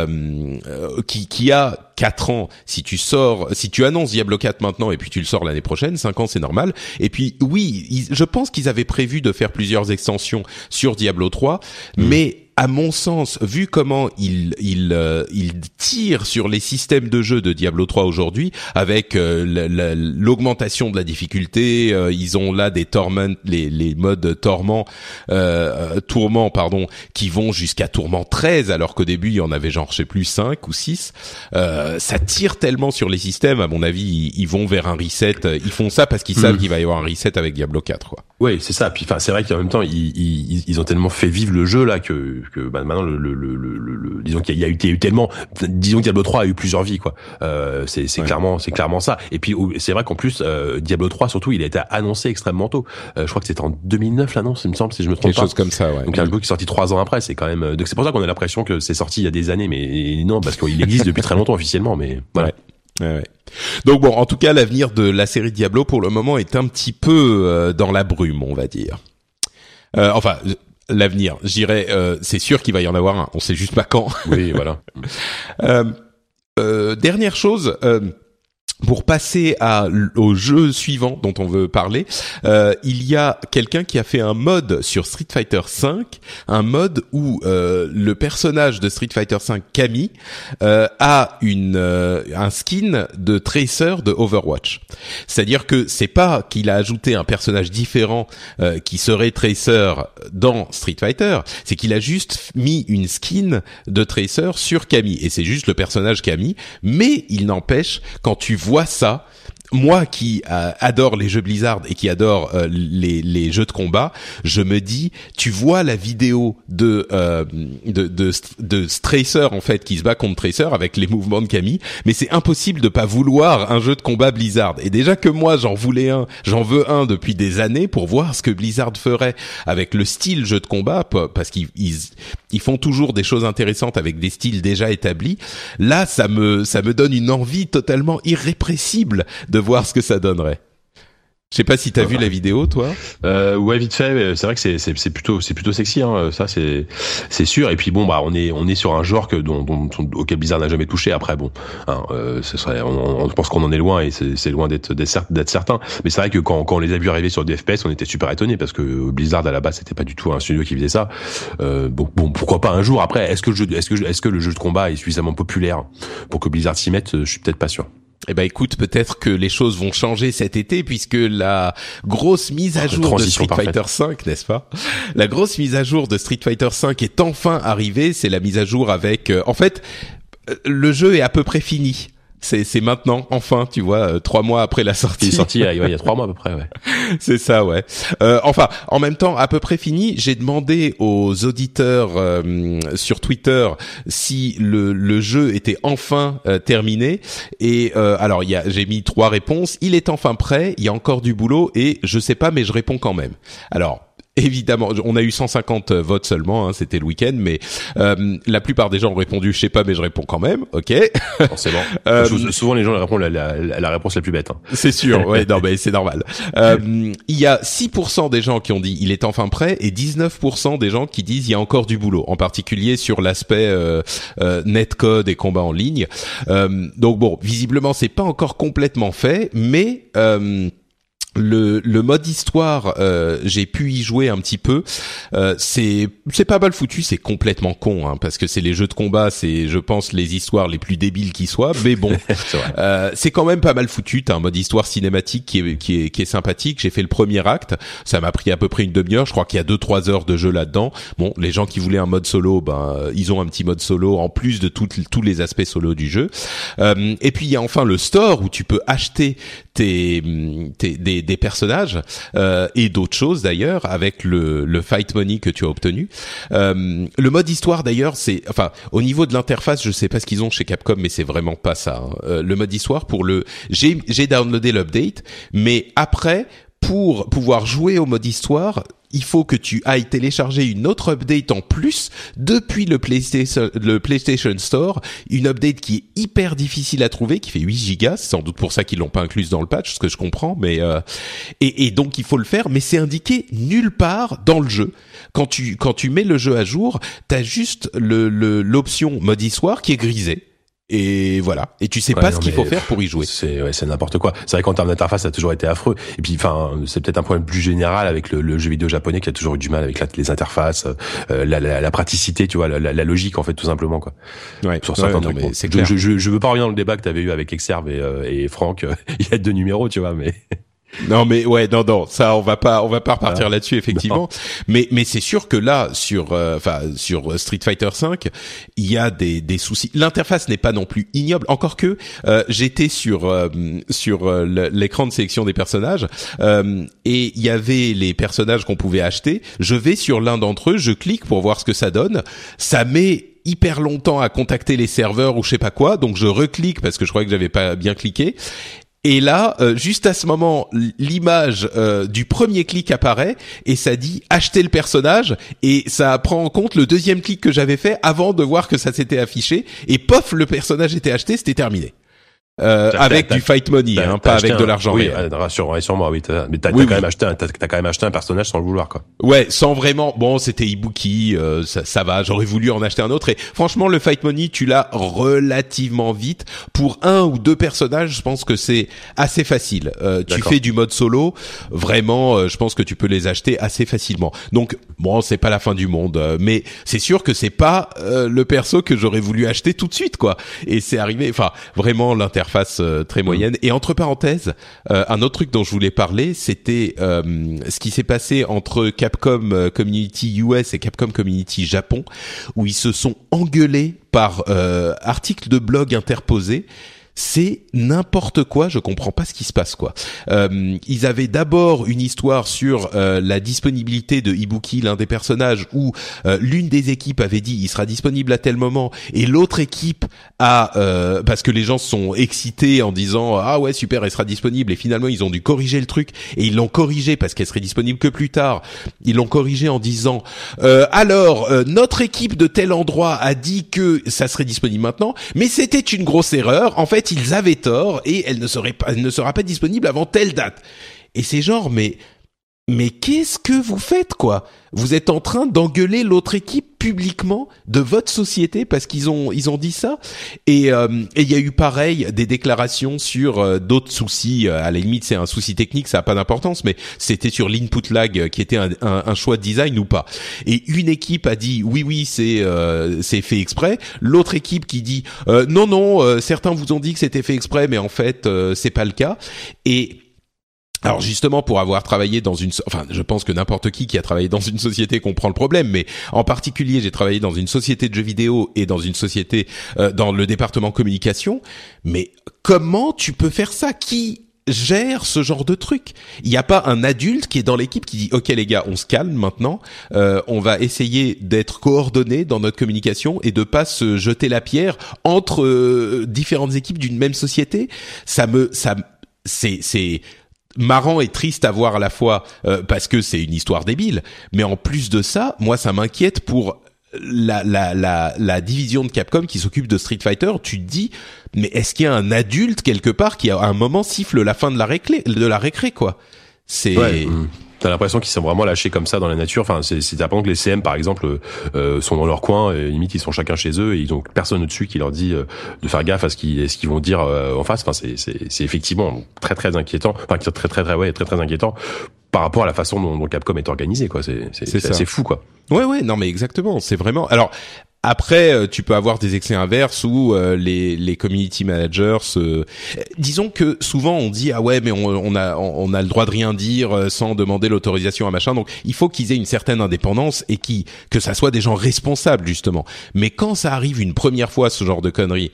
C: qui a 4 ans, si tu annonces Diablo 4 maintenant et puis tu le sors l'année prochaine, 5 ans c'est normal. Et puis oui, je pense qu'ils avaient prévu de faire plusieurs extensions sur Diablo 3, mais à mon sens, vu comment il tire sur les systèmes de jeu de Diablo 3 aujourd'hui, avec l'augmentation de la difficulté, ils ont là des tourments, les modes tourment, qui vont jusqu'à tourment 13, alors qu'au début il y en avait genre, je sais plus, 5 ou 6. Ça tire tellement sur les systèmes, à mon avis, ils vont vers un reset. Ils font ça parce qu'ils savent qu'il va y avoir un reset avec Diablo 4, quoi.
D: Oui, c'est ça. Puis, c'est vrai qu'en même temps, ils ont tellement fait vivre le jeu là que maintenant disons qu'il y a eu tellement, disons que Diablo 3 a eu plusieurs vies, quoi. C'est clairement ça. Et puis c'est vrai qu'en plus Diablo 3 surtout, il a été annoncé extrêmement tôt. Je crois que c'était en 2009 l'annonce, il me semble, si je me trompe pas.
C: Quelque chose comme ça, ouais.
D: Donc un jeu qui est sorti 3 ans après, c'est quand même. Donc c'est pour ça qu'on a l'impression que c'est sorti il y a des années, mais non, parce qu'il existe depuis très longtemps officiellement, mais voilà.
C: Ouais. Ouais. Donc bon, en tout cas, l'avenir de la série Diablo pour le moment est un petit peu dans la brume, on va dire. L'avenir, je dirais, c'est sûr qu'il va y en avoir un. On sait juste pas quand.
D: Oui, voilà.
C: Dernière chose. Pour passer au jeu suivant dont on veut parler, il y a quelqu'un qui a fait un mode sur Street Fighter V, un mode où le personnage de Street Fighter V, Camille, a un skin de Tracer de Overwatch. C'est-à-dire que c'est pas qu'il a ajouté un personnage différent qui serait Tracer dans Street Fighter, c'est qu'il a juste mis une skin de Tracer sur Camille, et c'est juste le personnage Camille, mais il n'empêche, quand tu vois ça, moi qui adore les jeux Blizzard et qui adore les jeux de combat, je me dis, tu vois la vidéo de Tracer en fait qui se bat contre Tracer avec les mouvements de Camille, mais c'est impossible de pas vouloir un jeu de combat Blizzard. Et déjà que moi j'en veux un depuis des années pour voir ce que Blizzard ferait avec le style jeu de combat, parce qu'ils font toujours des choses intéressantes avec des styles déjà établis. Là, ça me donne une envie totalement irrépressible de voir ce que ça donnerait. Je sais pas si t'as vu la vidéo, toi.
D: Ouais, vite fait. C'est vrai que c'est plutôt sexy, hein. Ça, c'est sûr. Et puis bon, bah, on est sur un genre auquel Blizzard n'a jamais touché. Après, bon, hein, on pense qu'on en est loin et c'est loin d'être certain. Mais c'est vrai que quand on les a vus arriver sur des FPS, on était super étonnés parce que Blizzard à la base c'était pas du tout un studio qui faisait ça. Bon, pourquoi pas un jour. Après, est-ce que le jeu de combat est suffisamment populaire pour que Blizzard s'y mette? Je suis peut-être pas sûr.
C: Eh ben écoute, peut-être que les choses vont changer cet été puisque la grosse mise à jour de Street Fighter V, n'est-ce pas? La grosse mise à jour de Street Fighter V est enfin arrivée. C'est la mise à jour avec... en fait, le jeu est à peu près fini. C'est maintenant, enfin, tu vois, 3 mois après la sortie.
D: Il est sorti il y a 3 mois à peu près, ouais.
C: C'est ça, ouais. Enfin, en même temps, à peu près fini. J'ai demandé aux auditeurs sur Twitter si le jeu était enfin terminé. Et alors, j'ai mis 3 réponses. Il est enfin prêt. Il y a encore du boulot et je sais pas, mais je réponds quand même. Alors. Évidemment, on a eu 150 votes seulement, hein, c'était le week-end, mais la plupart des gens ont répondu « je sais pas, mais je réponds quand même », ok.
D: Forcément. Souvent, les gens répondent la réponse la plus bête. Hein.
C: C'est sûr, ouais, non, mais c'est normal. Il y a 6% des gens qui ont dit « il est enfin prêt » et 19% des gens qui disent « il y a encore du boulot », en particulier sur l'aspect netcode et combat en ligne. Donc bon, visiblement, c'est pas encore complètement fait, mais... Le mode histoire, j'ai pu y jouer un petit peu. C'est pas mal foutu, c'est complètement con, hein, parce que c'est les jeux de combat, c'est, je pense, les histoires les plus débiles qui soient. Mais bon, c'est quand même pas mal foutu. T'as un mode histoire cinématique qui est sympathique. J'ai fait le premier acte, ça m'a pris à peu près une demi-heure. Je crois qu'il y a 2-3 heures de jeu là-dedans. Bon, les gens qui voulaient un mode solo, ils ont un petit mode solo en plus de tous les aspects solo du jeu. Et puis il y a enfin le store où tu peux acheter des personnages et d'autres choses d'ailleurs avec le fight money que tu as obtenu. Le mode histoire d'ailleurs, c'est au niveau de l'interface, je sais pas ce qu'ils ont chez Capcom, mais c'est vraiment pas ça. Hein. Le mode histoire j'ai downloadé l'update, mais après pour pouvoir jouer au mode histoire, il faut que tu ailles télécharger une autre update en plus depuis le PlayStation Store, une update qui est hyper difficile à trouver, qui fait 8 gigas, c'est sans doute pour ça qu'ils l'ont pas incluse dans le patch, ce que je comprends, mais et donc il faut le faire, mais c'est indiqué nulle part dans le jeu. Quand tu mets le jeu à jour, t'as juste l'option mode histoire qui est grisée. Et voilà. Et tu sais pas ce qu'il faut faire pour y jouer.
D: C'est n'importe quoi. C'est vrai qu'en termes d'interface, ça a toujours été affreux. Et puis, c'est peut-être un problème plus général avec le jeu vidéo japonais qui a toujours eu du mal avec les interfaces, la praticité, tu vois, la logique, en fait, tout simplement, quoi.
C: Ouais.
D: Sur certains trucs.
C: C'est clair.
D: Je veux pas revenir dans le débat que t'avais eu avec Exerve et Franck. Il y a 2 numéros, tu vois, mais.
C: Non mais ouais, non, ça on va pas repartir là-dessus effectivement. Mais c'est sûr que là sur Street Fighter V, il y a des soucis. L'interface n'est pas non plus ignoble, encore que j'étais sur l'écran de sélection des personnages et il y avait les personnages qu'on pouvait acheter. Je vais sur l'un d'entre eux, je clique pour voir ce que ça donne. Ça met hyper longtemps à contacter les serveurs ou je sais pas quoi, donc je reclique parce que je croyais que j'avais pas bien cliqué. Et là, juste à ce moment, l'image du premier clic apparaît et ça dit acheter le personnage et ça prend en compte le deuxième clic que j'avais fait avant de voir que ça s'était affiché et pof, le personnage était acheté, c'était terminé. avec du fight money, pas avec de l'argent réel.
D: Rassure-moi, oui. Mais t'as quand même acheté un personnage sans le vouloir, quoi.
C: Ouais, sans vraiment. Bon, c'était Ibuki, ça va. J'aurais voulu en acheter un autre. Et franchement, le fight money, tu l'as relativement vite. Pour un ou deux personnages, je pense que c'est assez facile. Tu fais du mode solo, vraiment, je pense que tu peux les acheter assez facilement. Donc, bon, c'est pas la fin du monde, mais c'est sûr que c'est pas le perso que j'aurais voulu acheter tout de suite, quoi. Et c'est arrivé. Enfin, vraiment l'interface très moyenne. Et entre parenthèses, un autre truc dont je voulais parler, c'était ce qui s'est passé entre Capcom Community US et Capcom Community Japon, où ils se sont engueulés par articles de blog interposés. C'est n'importe quoi, je comprends pas ce qui se passe, quoi. Ils avaient d'abord une histoire sur la disponibilité de Ibuki, l'un des personnages, où l'une des équipes avait dit il sera disponible à tel moment, et l'autre équipe a parce que les gens sont excités en disant ah ouais super, elle sera disponible, et finalement ils ont dû corriger le truc, et ils l'ont corrigé parce qu'elle serait disponible que plus tard. Ils l'ont corrigé en disant alors notre équipe de tel endroit a dit que ça serait disponible maintenant, mais c'était une grosse erreur. En fait, ils avaient tort et elle ne sera pas disponible avant telle date. Et c'est genre, mais qu'est-ce que vous faites, quoi? Vous êtes en train d'engueuler l'autre équipe publiquement de votre société parce qu'ils ont dit ça. Et il y a eu pareil des déclarations sur d'autres soucis. À la limite, c'est un souci technique, ça a pas d'importance, mais c'était sur l'input lag qui était un choix de design ou pas. Et une équipe a dit oui, c'est fait exprès. L'autre équipe qui dit non, certains vous ont dit que c'était fait exprès, mais en fait c'est pas le cas. Et alors justement, pour avoir travaillé je pense que n'importe qui a travaillé dans une société comprend le problème, mais en particulier, j'ai travaillé dans une société de jeux vidéo et dans une société dans le département communication. Mais comment tu peux faire ça? Qui gère ce genre de truc? Il n'y a pas un adulte qui est dans l'équipe qui dit ok les gars, on se calme maintenant, on va essayer d'être coordonnés dans notre communication et de pas se jeter la pierre entre différentes équipes d'une même société. C'est marrant et triste à voir à la fois parce que c'est une histoire débile, mais en plus de ça, moi ça m'inquiète pour la division de Capcom qui s'occupe de Street Fighter. Tu te dis mais est-ce qu'il y a un adulte quelque part qui à un moment siffle la fin de la récré, quoi? C'est
D: T'as l'impression qu'ils sont vraiment lâchés comme ça dans la nature. Enfin, c'est apparemment que les CM, par exemple, sont dans leur coin. Et limite, ils sont chacun chez eux et ils ont personne au-dessus qui leur dit de faire gaffe à ce qu'ils vont dire en face. Enfin, c'est effectivement très très inquiétant. Enfin, très inquiétant par rapport à la façon dont Capcom est organisé, quoi. C'est assez fou, quoi.
C: Ouais, non, mais exactement. C'est vraiment. Alors. Après, tu peux avoir des excès inverses où les community managers disons que souvent on dit ah ouais mais on a le droit de rien dire sans demander l'autorisation à machin. Donc il faut qu'ils aient une certaine indépendance et que ça soit des gens responsables justement. Mais quand ça arrive une première fois ce genre de conneries,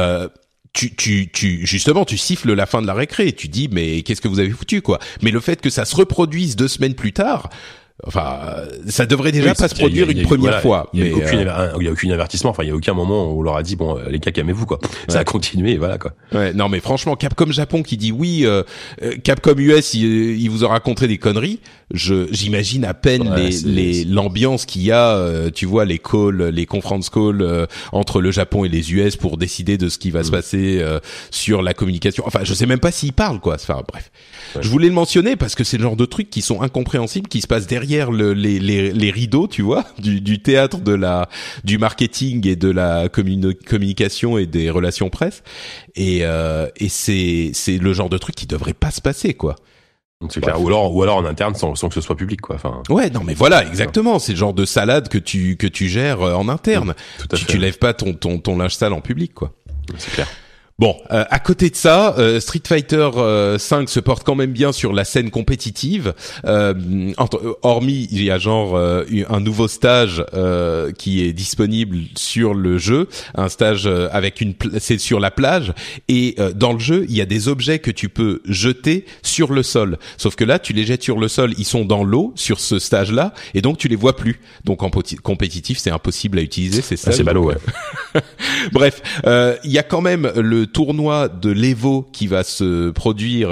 C: tu siffles la fin de la récré. Tu dis mais qu'est-ce que vous avez foutu, quoi. Mais le fait que ça se reproduise 2 semaines plus tard. Enfin, ça devrait déjà pas se produire une première fois.
D: Il y a aucun avertissement. Enfin, il y a aucun moment où on leur a dit bon, les gars, calmez-vous, quoi. Ça a continué, voilà, quoi.
C: Ouais, non, mais franchement, Capcom Japon qui dit oui, Capcom US, il vous aura raconté des conneries. J'imagine à peine l'ambiance qu'il y a. Tu vois les conference calls entre le Japon et les US pour décider de ce qui va se passer sur la communication. Enfin, je sais même pas s'ils parlent, quoi. Enfin, bref. Ouais. Je voulais le mentionner parce que c'est le genre de trucs qui sont incompréhensibles, qui se passent derrière les rideaux, tu vois, du théâtre du marketing et de la communication et des relations presse. Et c'est le genre de truc qui devrait pas se passer, quoi.
D: C'est clair. Ou alors en interne sans que ce soit public, quoi. Enfin.
C: Ouais, non, mais voilà, exactement. C'est le genre de salade que tu gères en interne. Tu lèves pas ton linge sale en public, quoi.
D: C'est clair.
C: Bon, à côté de ça, Street Fighter 5 se porte quand même bien sur la scène compétitive. Hormis, il y a genre un nouveau stage qui est disponible sur le jeu, un stage c'est sur la plage, et dans le jeu, il y a des objets que tu peux jeter sur le sol. Sauf que là, tu les jettes sur le sol, ils sont dans l'eau sur ce stage-là, et donc tu les vois plus. Donc en compétitif, c'est impossible à utiliser ces stages.
D: C'est ballot, ouais.
C: Bref, il y a quand même le tournoi de l'Evo qui va se produire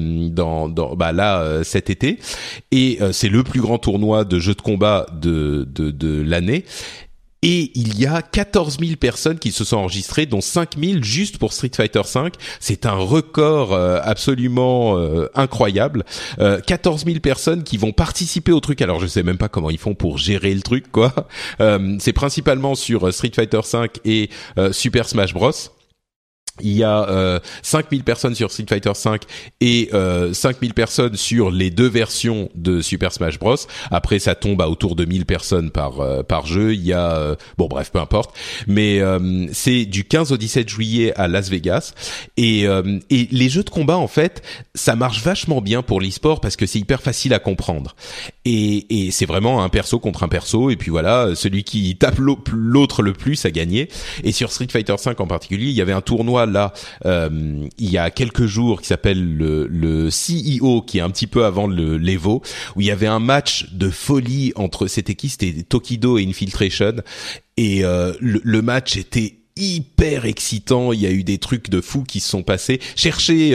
C: cet été, et c'est le plus grand tournoi de jeux de combat de l'année. Et il y a 14 000 personnes qui se sont enregistrées, dont 5 000 juste pour Street Fighter V. C'est un record absolument incroyable. 14 000 personnes qui vont participer au truc. Alors je sais même pas comment ils font pour gérer le truc, quoi. C'est principalement sur Street Fighter V et Super Smash Bros. Il y a 5000 personnes sur Street Fighter V et 5000 personnes sur les deux versions de Super Smash Bros. Après, ça tombe à autour de 1000 personnes par jeu. Il y a bon bref, peu importe. Mais c'est du 15 au 17 juillet à Las Vegas et les jeux de combat en fait, ça marche vachement bien pour l'e-sport parce que c'est hyper facile à comprendre. Et c'est vraiment un perso contre un perso et puis voilà, celui qui tape l'autre le plus a gagné. Et sur Street Fighter V en particulier, il y avait un tournoi là il y a quelques jours qui s'appelle le CEO, qui est un petit peu avant l'Evo, où il y avait un match de folie entre c'était Tokido et Infiltration et le match était hyper excitant. Il y a eu des trucs de fous qui se sont passés. Cherchez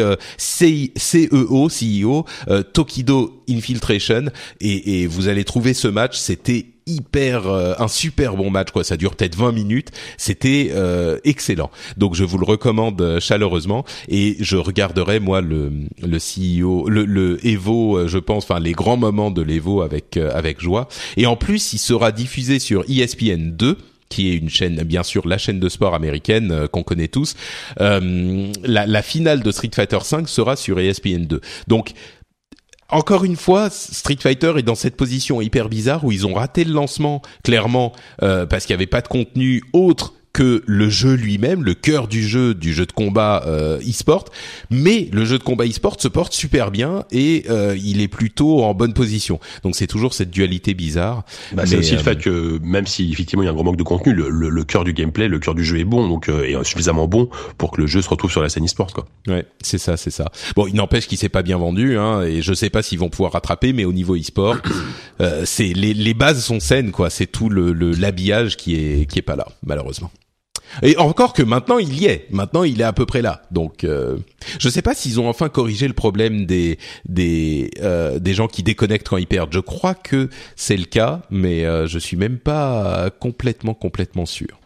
C: CEO Tokido Infiltration et vous allez trouver ce match. C'était un super bon match, quoi. Ça dure peut-être 20 minutes. C'était excellent. Donc je vous le recommande chaleureusement et je regarderai moi le CEO le Evo, je pense, enfin les grands moments de l'Evo avec joie. Et en plus, il sera diffusé sur ESPN2, qui est une chaîne, bien sûr, la chaîne de sport américaine qu'on connaît tous. La finale de Street Fighter V sera sur ESPN2. Donc encore une fois, Street Fighter est dans cette position hyper bizarre où ils ont raté le lancement, clairement, parce qu'il n'y avait pas de contenu autre que le jeu lui-même, le cœur du jeu de combat e-sport. Mais le jeu de combat e-sport se porte super bien et il est plutôt en bonne position. Donc c'est toujours cette dualité bizarre.
D: C'est aussi le fait que même si effectivement il y a un gros manque de contenu, le cœur du gameplay, le cœur du jeu est bon, donc est suffisamment bon pour que le jeu se retrouve sur la scène e-sport, quoi. Ouais,
C: c'est ça. Bon, il n'empêche qu'il s'est pas bien vendu, hein, et je sais pas s'ils vont pouvoir rattraper, mais au niveau e-sport, c'est les bases sont saines, quoi. C'est tout l'habillage qui est pas là, malheureusement. Et encore que maintenant il y est. Maintenant il est à peu près là. Donc je sais pas s'ils ont enfin corrigé le problème des gens qui déconnectent quand ils perdent. Je crois que c'est le cas, mais je suis même pas complètement sûr.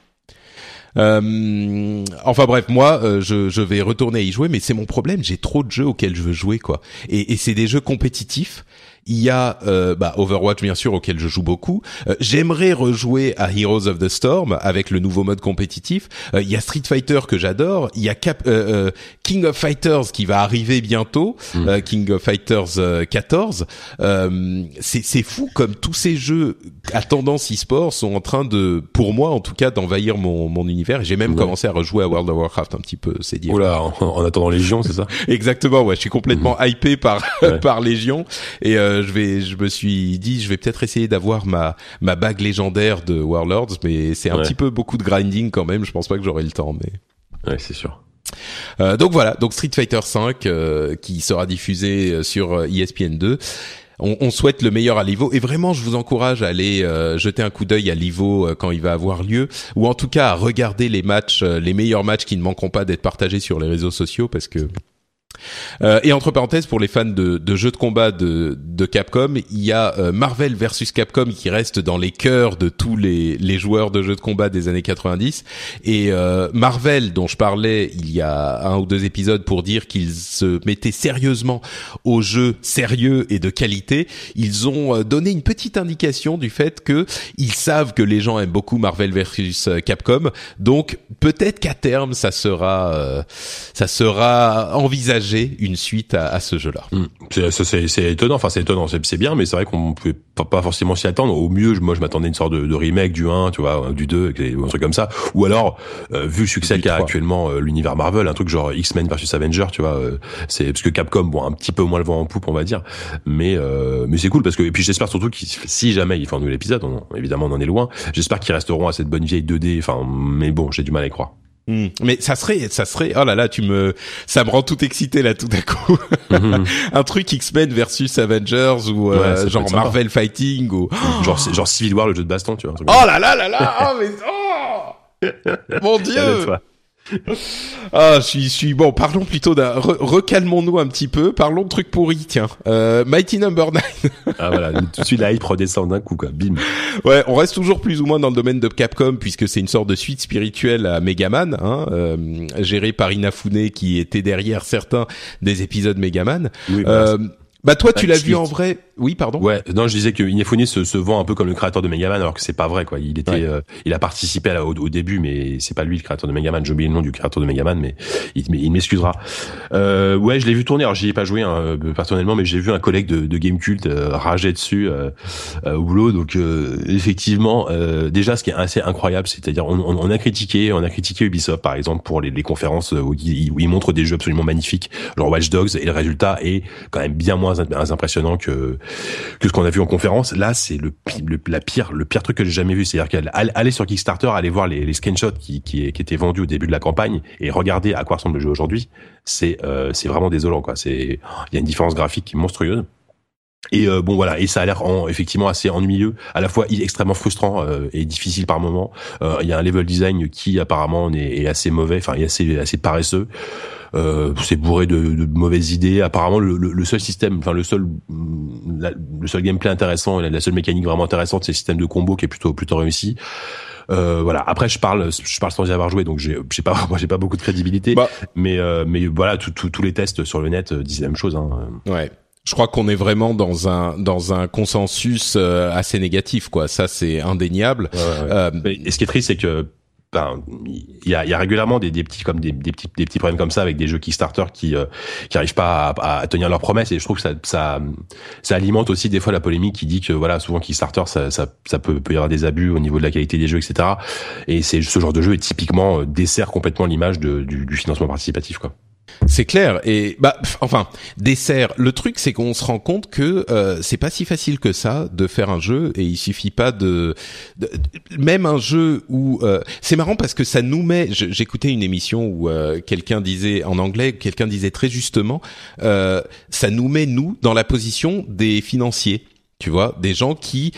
C: Enfin bref, moi je vais retourner y jouer, mais c'est mon problème, j'ai trop de jeux auxquels je veux jouer, quoi. Et c'est des jeux compétitifs. Il y a Overwatch, bien sûr, auquel je joue beaucoup. J'aimerais rejouer à Heroes of the Storm avec le nouveau mode compétitif. Il y a Street Fighter que j'adore. Il y a King of Fighters qui va arriver bientôt. King of Fighters 14. C'est fou comme tous ces jeux à tendance e-sport sont en train de, pour moi en tout cas, d'envahir mon univers. J'ai même commencé à rejouer à World of Warcraft un petit peu, c'est dire.
D: Oula, en attendant Légion, c'est ça?
C: Exactement, ouais. Je suis complètement hypé par Légion et je me suis dit, je vais peut-être essayer d'avoir ma bague légendaire de Warlords, mais c'est un petit peu beaucoup de grinding quand même. Je pense pas que j'aurai le temps, mais.
D: Ouais, c'est sûr.
C: Donc voilà, donc Street Fighter V qui sera diffusé sur ESPN2. On souhaite le meilleur à l'Evo et vraiment je vous encourage à aller jeter un coup d'œil à l'Evo quand il va avoir lieu, ou en tout cas à regarder les matchs, les meilleurs matchs qui ne manqueront pas d'être partagés sur les réseaux sociaux, parce que et entre parenthèses, pour les fans de jeux de combat de Capcom, il y a Marvel versus Capcom qui reste dans les cœurs de tous les joueurs de jeux de combat des années 90. Et Marvel, dont je parlais il y a 1 ou 2 épisodes pour dire qu'ils se mettaient sérieusement aux jeux sérieux et de qualité, ils ont donné une petite indication du fait que ils savent que les gens aiment beaucoup Marvel versus Capcom. Donc peut-être qu'à terme ça sera envisagé une suite à ce jeu-là.
D: C'est étonnant, enfin c'est étonnant, c'est bien, mais c'est vrai qu'on pouvait pas forcément s'y attendre. Au mieux, moi je m'attendais à une sorte de remake du 1, tu vois, du 2, un truc comme ça. Ou alors, vu le succès qu'a actuellement l'univers Marvel, un truc genre X-Men versus Avengers, tu vois, c'est parce que Capcom, bon, un petit peu moins le vent en poupe, on va dire, mais c'est cool parce que, et puis j'espère surtout que si jamais ils font un nouvel épisode, évidemment on en est loin, j'espère qu'ils resteront à cette bonne vieille 2D, enfin, mais bon, j'ai du mal à y croire.
C: Mais ça serait, oh là là, ça me rend tout excité là tout d'un coup. Un truc X-Men versus Avengers ou genre Marvel Fighting ou
D: genre Civil War, le jeu de baston, tu vois.
C: Oh là là là là, oh mais oh mon Dieu. Ah, je suis bon. Parlons plutôt recalmons-nous un petit peu. Parlons de trucs pourris. Tiens, Mighty Number 9.
D: Ah voilà, tout de suite la hype redescend d'un coup, quoi. Bim.
C: Ouais, on reste toujours plus ou moins dans le domaine de Capcom puisque c'est une sorte de suite spirituelle à Megaman, gérée par Inafune qui était derrière certains des épisodes Megaman.
D: Oui,
C: bah toi, tu l'as vu en vrai. Oui, pardon.
D: Ouais, non, je disais que Inafune se vend un peu comme le créateur de Megaman, alors que c'est pas vrai, quoi. Il était, il a participé au début, mais c'est pas lui le créateur de Megaman. J'ai oublié le nom du créateur de Megaman, mais il m'excusera. Ouais, je l'ai vu tourner. Alors, j'y ai pas joué personnellement, mais j'ai vu un collègue de Gamecult rager dessus au boulot. Donc, effectivement, déjà, ce qui est assez incroyable, c'est-à-dire, on a critiqué Ubisoft, par exemple, pour les conférences où ils montrent des jeux absolument magnifiques, genre Watch Dogs, et le résultat est quand même bien moins impressionnant que ce qu'on a vu en conférence. Là, c'est le pire truc que j'ai jamais vu. C'est-à-dire qu'aller sur Kickstarter, aller voir les screenshots qui étaient vendus au début de la campagne et regarder à quoi ressemble le jeu aujourd'hui, c'est vraiment désolant, quoi. Il y a une différence graphique qui est monstrueuse. Et bon voilà, et ça a l'air effectivement assez ennuyeux, à la fois extrêmement frustrant et difficile par moment. Il y a un level design qui apparemment est assez mauvais, enfin est assez paresseux. C'est bourré de mauvaises idées. Apparemment, le seul système, enfin le seul gameplay intéressant, la seule mécanique vraiment intéressante, c'est le système de combo qui est plutôt réussi. Voilà. Après, je parle sans y avoir joué, donc j'ai pas beaucoup de crédibilité. Mais voilà, tous les tests sur le net disent la même chose.
C: Ouais. Je crois qu'on est vraiment dans un consensus assez négatif, quoi. Ça, c'est indéniable.
D: Ouais. Et ce qui est triste, c'est que il y a régulièrement des petits problèmes comme ça avec des jeux Kickstarter qui arrivent pas à tenir leurs promesses, et je trouve que ça alimente aussi des fois la polémique qui dit que voilà, souvent Kickstarter ça peut y avoir des abus au niveau de la qualité des jeux, etc. Et c'est ce genre de jeu est typiquement dessert complètement l'image du financement participatif, quoi.
C: C'est clair. Et dessert. Le truc, c'est qu'on se rend compte que c'est pas si facile que ça de faire un jeu, et il suffit pas de même un jeu où c'est marrant parce que ça nous met. J'écoutais une émission où quelqu'un disait en anglais, très justement, ça nous met nous dans la position des financiers. Tu vois, des gens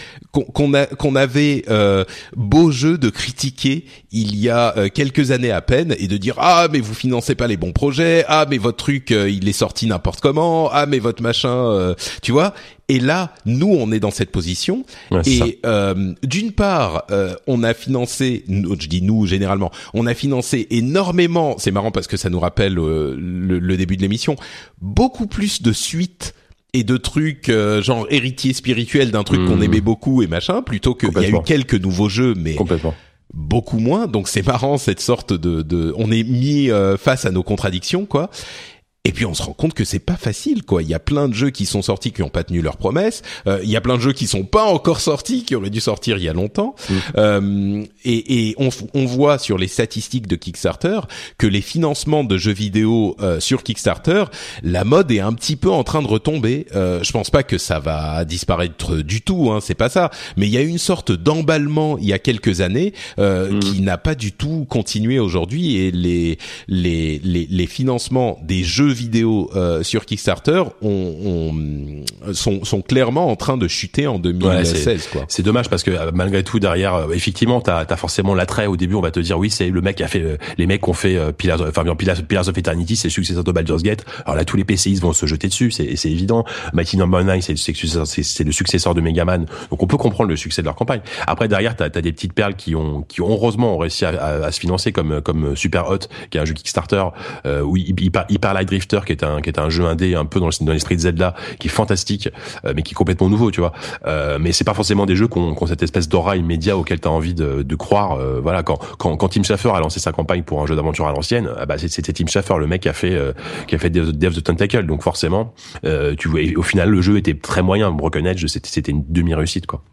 C: qu'on avait beau jeu de critiquer il y a quelques années à peine, et de dire mais vous financez pas les bons projets, mais votre truc il est sorti n'importe comment, mais votre machin, tu vois. Et là, nous on est dans cette position, et d'une part on a financé, je dis nous généralement, on a financé énormément. C'est marrant parce que ça nous rappelle le début de l'émission, beaucoup plus de suites et de trucs genre héritier spirituel d'un truc qu'on aimait beaucoup et machin, plutôt que il y a eu quelques nouveaux jeux, mais beaucoup moins. Donc c'est marrant, cette sorte de on est mis face à nos contradictions, quoi. Et puis on se rend compte que c'est pas facile, quoi. Il y a plein de jeux qui sont sortis qui ont pas tenu leurs promesses. Il y a plein de jeux qui sont pas encore sortis, qui auraient dû sortir il y a longtemps. Et on voit sur les statistiques de Kickstarter que les financements de jeux vidéo sur Kickstarter, la mode est un petit peu en train de retomber. Je pense pas que ça va disparaître du tout, hein, c'est pas ça. Mais il y a eu une sorte d'emballement il y a quelques années qui n'a pas du tout continué aujourd'hui, et les financements des jeux vidéo sur Kickstarter sont clairement en train de chuter en 2016, quoi.
D: C'est dommage parce que malgré tout derrière, effectivement, t'as forcément l'attrait. Au début, on va te dire oui, c'est le mec qui a fait les mecs qui ont fait Pillars of Eternity, c'est le successeur de Baldur's Gate. Alors là, tous les PCistes vont se jeter dessus, c'est évident. Mighty Number 9, c'est le successeur de Megaman. Donc on peut comprendre le succès de leur campagne. Après derrière, t'as des petites perles qui ont heureusement réussi à se financer comme Super Hot, qui est un jeu Kickstarter où Hyper Light Drifter, qui est un jeu indé un peu dans l'esprit de Zelda, qui est fantastique, mais qui est complètement nouveau, tu vois. Mais c'est pas forcément des jeux qui ont cette espèce d'aura immédiat auquel t'as envie de croire. Voilà, quand Tim Schafer a lancé sa campagne pour un jeu d'aventure à l'ancienne, c'était Tim Schafer, le mec qui a fait Day of the Tentacle. Donc forcément, tu vois, au final le jeu était très moyen. Broken Edge, c'était une demi-réussite, quoi.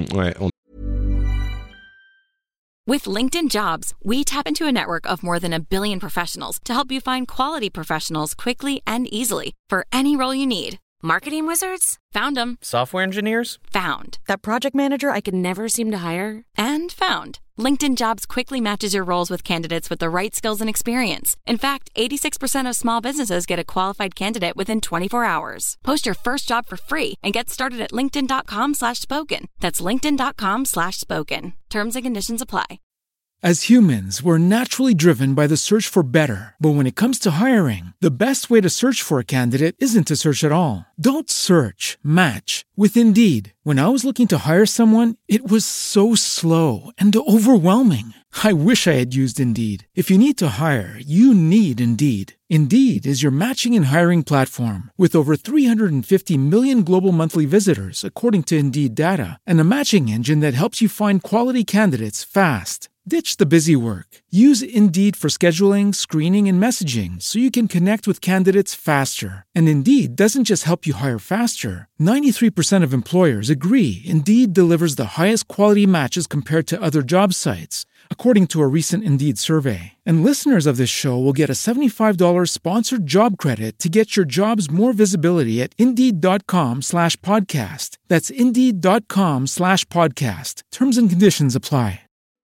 A: With LinkedIn Jobs, we tap into a network of more than 1 billion professionals to help you find quality professionals quickly and easily for any role you need. Marketing wizards? Found them.
B: Software engineers?
A: Found. That project manager I could never seem to hire? And found. LinkedIn Jobs quickly matches your roles with candidates with the right skills and experience. In fact, 86% of small businesses get a qualified candidate within 24 hours. Post your first job for free and get started at linkedin.com/spoken. That's linkedin.com/spoken. Terms and conditions apply.
B: As humans, we're naturally driven by the search for better. But when it comes to hiring, the best way to search for a candidate isn't to search at all. Don't search, match with Indeed. When I was looking to hire someone, it was so slow and overwhelming. I wish I had used Indeed. If you need to hire, you need Indeed. Indeed is your matching and hiring platform with over 350 million global monthly visitors, according to Indeed data, and a matching engine that helps you find quality candidates fast. Ditch the busy work. Use Indeed for scheduling, screening, and messaging so you can connect with candidates faster. And Indeed doesn't just help you hire faster. 93% of employers agree Indeed delivers the highest quality matches compared to other job sites, according to a recent Indeed survey. And listeners of this show will get a $75 sponsored job credit to get your jobs more visibility at Indeed.com/podcast. That's Indeed.com/podcast. Terms and conditions apply.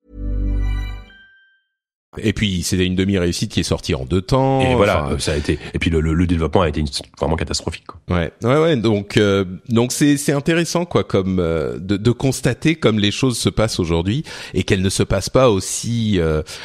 C: Et puis c'était une demi-réussite qui est sortie en 2 temps.
D: Et voilà, ça a été. Et puis le développement a été vraiment catastrophique, quoi.
C: Ouais. Donc c'est intéressant, quoi, comme de constater comme les choses se passent aujourd'hui et qu'elles ne se passent pas aussi.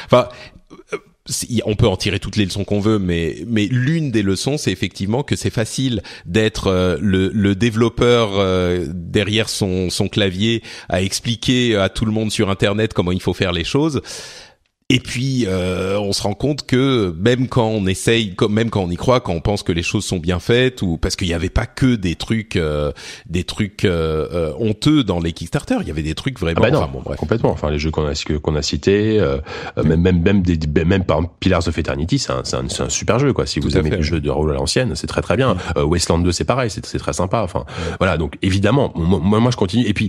C: On peut en tirer toutes les leçons qu'on veut, mais l'une des leçons, c'est effectivement que c'est facile d'être le développeur derrière son clavier à expliquer à tout le monde sur Internet comment il faut faire les choses. Et puis on se rend compte que même quand on essaye, même quand on y croit, quand on pense que les choses sont bien faites, ou parce qu'il y avait pas que des trucs honteux dans les Kickstarter, il y avait des trucs vraiment.
D: Bref. Complètement. Enfin, les jeux qu'on a cités, même par exemple, Pillars of Eternity, c'est un super jeu, quoi. Si vous aimez les jeux de rôle à l'ancienne, c'est très très bien. Wasteland 2, c'est pareil, c'est très sympa. Enfin, voilà. Donc évidemment, moi je continue. Et puis.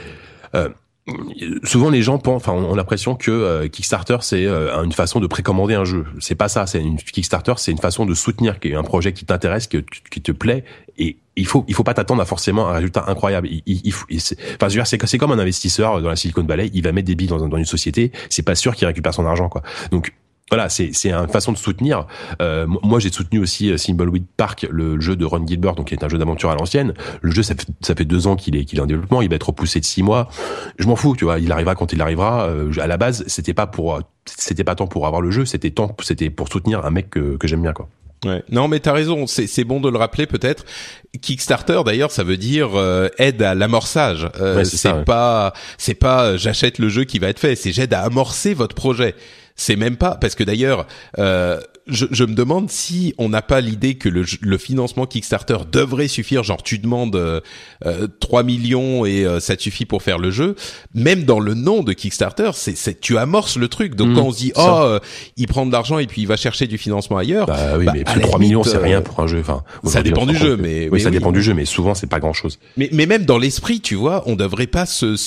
D: Souvent les gens pensent, ont l'impression que Kickstarter c'est une façon de précommander un jeu. C'est pas ça. Kickstarter, c'est une façon de soutenir un projet qui t'intéresse, qui te plaît, et il faut pas t'attendre à forcément un résultat incroyable. C'est comme un investisseur dans la Silicon Valley, il va mettre des billes dans une société, c'est pas sûr qu'il récupère son argent, quoi. Donc voilà, c'est une façon de soutenir. Moi, j'ai soutenu aussi Thimbleweed Park, le jeu de Ron Gilbert, donc qui est un jeu d'aventure à l'ancienne. Le jeu, ça fait 2 ans qu'il est en développement. Il va être repoussé de 6 mois. Je m'en fous, tu vois. Il arrivera quand il arrivera. À la base, c'était pas tant pour avoir le jeu, c'était pour soutenir un mec que j'aime bien, quoi.
C: Ouais. Non, mais t'as raison. C'est bon de le rappeler, peut-être. Kickstarter, d'ailleurs, ça veut dire aide à l'amorçage. C'est pas j'achète le jeu qui va être fait. C'est j'aide à amorcer votre projet. C'est même pas parce que d'ailleurs, je me demande si on n'a pas l'idée que le financement Kickstarter devrait suffire. Genre, tu demandes 3 millions et ça te suffit pour faire le jeu. Même dans le nom de Kickstarter, tu amorces le truc. Donc quand on se dit il prend de l'argent et puis il va chercher du financement ailleurs.
D: Bah oui, mais 3 millions c'est rien pour un jeu. Enfin,
C: ça dépend du jeu, mais
D: ça dépend du jeu, mais souvent c'est pas grand chose.
C: Mais même dans l'esprit, tu vois, on devrait pas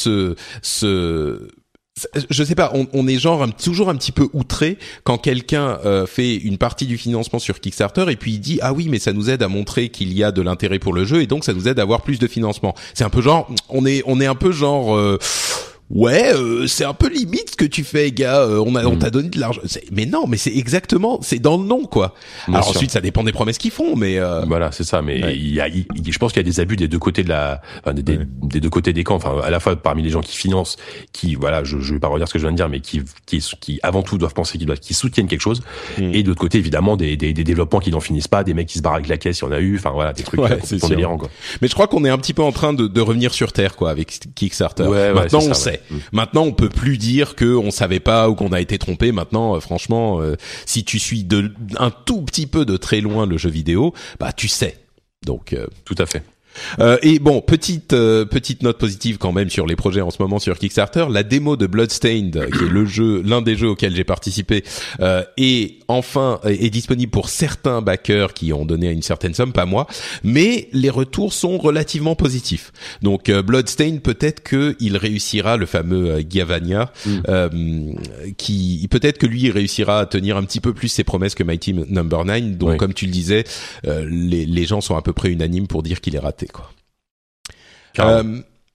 C: je sais pas, on est toujours un petit peu outré quand quelqu'un fait une partie du financement sur Kickstarter et puis il dit ah oui mais ça nous aide à montrer qu'il y a de l'intérêt pour le jeu et donc ça nous aide à avoir plus de financement. C'est un peu genre on est un peu genre c'est un peu limite ce que tu fais, gars. On t'a donné de l'argent. Mais non, mais c'est exactement, c'est dans le nom, quoi. Bien Alors sûr. Ensuite, ça dépend des promesses qu'ils font, mais
D: voilà, c'est ça. Mais je pense qu'il y a des abus des deux côtés des deux côtés des camps. Enfin, à la fois parmi les gens qui financent, qui voilà, je vais pas redire ce que je viens de dire, mais qui avant tout doivent penser qu'ils soutiennent quelque chose. Et de l'autre côté, évidemment, des développements qui n'en finissent pas, des mecs qui se barrent avec la caisse, il y en a eu. Enfin voilà, des trucs qui sont délirants, quoi.
C: Mais je crois qu'on est un petit peu en train de revenir sur terre, quoi, avec Kickstarter. Maintenant, on sait. Maintenant, on peut plus dire que on savait pas ou qu'on a été trompé. Maintenant, franchement, si tu suis un tout petit peu de très loin le jeu vidéo, bah tu sais. Donc,
D: tout à fait.
C: Et bon, petite note positive quand même sur les projets en ce moment sur Kickstarter. La démo de Bloodstained, qui est l'un des jeux auxquels j'ai participé, est disponible pour certains backers qui ont donné une certaine somme, pas moi, mais les retours sont relativement positifs. Donc Bloodstained, peut-être que il réussira, le fameux Gavania, peut-être que lui il réussira à tenir un petit peu plus ses promesses que Mighty Number 9. Donc comme tu le disais, les gens sont à peu près unanimes pour dire qu'il est raté, quoi.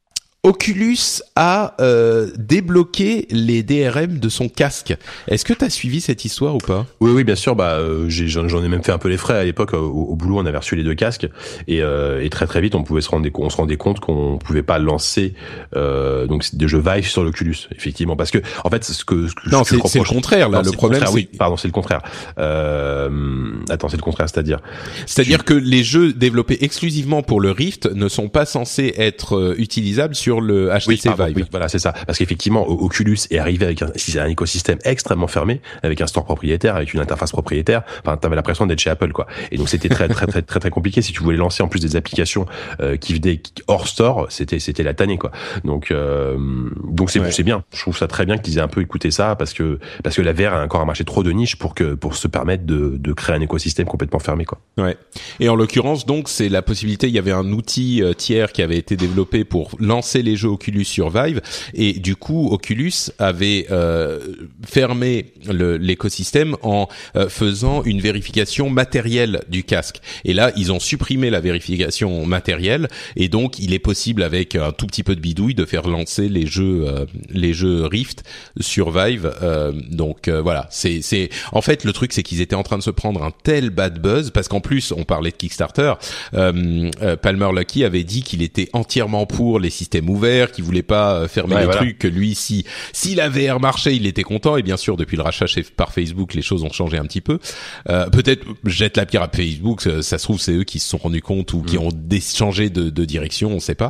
C: Oculus a débloqué les DRM de son casque. Est-ce que t'as suivi cette histoire ou pas?
D: Oui, bien sûr. J'en ai même fait un peu les frais à l'époque. Au boulot, on avait reçu les 2 casques et très vite, on se rendait compte qu'on pouvait pas lancer donc des jeux Vive sur l'Oculus. Effectivement, parce que en fait, c'est
C: le contraire là. Le problème,
D: c'est le contraire. Attends, c'est le contraire,
C: c'est-à-dire que les jeux développés exclusivement pour le Rift ne sont pas censés être utilisables sur le HTC Vive.
D: Oui, voilà, c'est ça. Parce qu'effectivement, Oculus est arrivé avec un écosystème extrêmement fermé, avec un store propriétaire, avec une interface propriétaire. Enfin, t'avais l'impression d'être chez Apple, quoi. Et donc, c'était très compliqué. Si tu voulais lancer en plus des applications qui venaient hors store, c'était la tannée, quoi. Donc c'est bien. Je trouve ça très bien qu'ils aient un peu écouté ça, parce que la VR a encore un marché trop de niche pour se permettre de créer un écosystème complètement fermé, quoi.
C: Ouais. Et en l'occurrence, donc, c'est la possibilité. Il y avait un outil tiers qui avait été développé pour lancer les jeux Oculus sur Vive, et du coup, Oculus avait fermé l'écosystème en faisant une vérification matérielle du casque. Et là, ils ont supprimé la vérification matérielle, et donc, il est possible avec un tout petit peu de bidouille de faire lancer les jeux Rift sur Vive. Voilà, c'est en fait le truc, c'est qu'ils étaient en train de se prendre un tel bad buzz, parce qu'en plus on parlait de Kickstarter. Palmer Luckey avait dit qu'il était entièrement pour les systèmes ouverts, qu'il voulait pas fermer les trucs, que lui, si la VR marchait, il était content. Et bien sûr, depuis le rachat par Facebook, les choses ont changé un petit peu. Peut-être jette la pierre à Facebook, ça se trouve c'est eux qui se sont rendus compte ou qui ont changé de direction, on sait pas.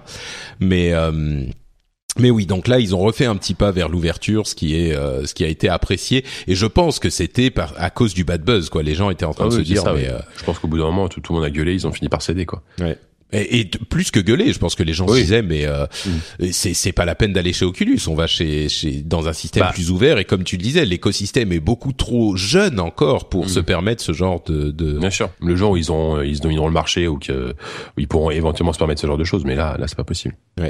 C: Mais oui, donc là, ils ont refait un petit pas vers l'ouverture, ce qui a été apprécié. Et je pense que c'était à cause du bad buzz, quoi. Les gens étaient en train de se dire,
D: je pense qu'au bout d'un moment, tout le monde a gueulé, ils ont fini par céder, quoi.
C: Ouais. Et plus que gueuler, je pense que les gens se disaient, mais c'est pas la peine d'aller chez Oculus. On va dans un système plus ouvert. Et comme tu le disais, l'écosystème est beaucoup trop jeune encore pour se permettre ce genre de.
D: Bien sûr. Le jour où ils domineront le marché ou ils pourront éventuellement se permettre ce genre de choses, mais là, c'est pas possible.
C: Ouais.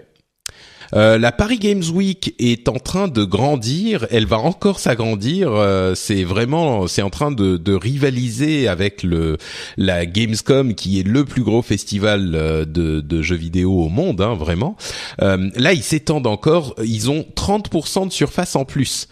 C: La Paris Games Week est en train de grandir, elle va encore s'agrandir, c'est en train de rivaliser avec la Gamescom, qui est le plus gros festival de jeux vidéo au monde, hein, vraiment. Là, ils s'étendent encore, ils ont 30% de surface en plus.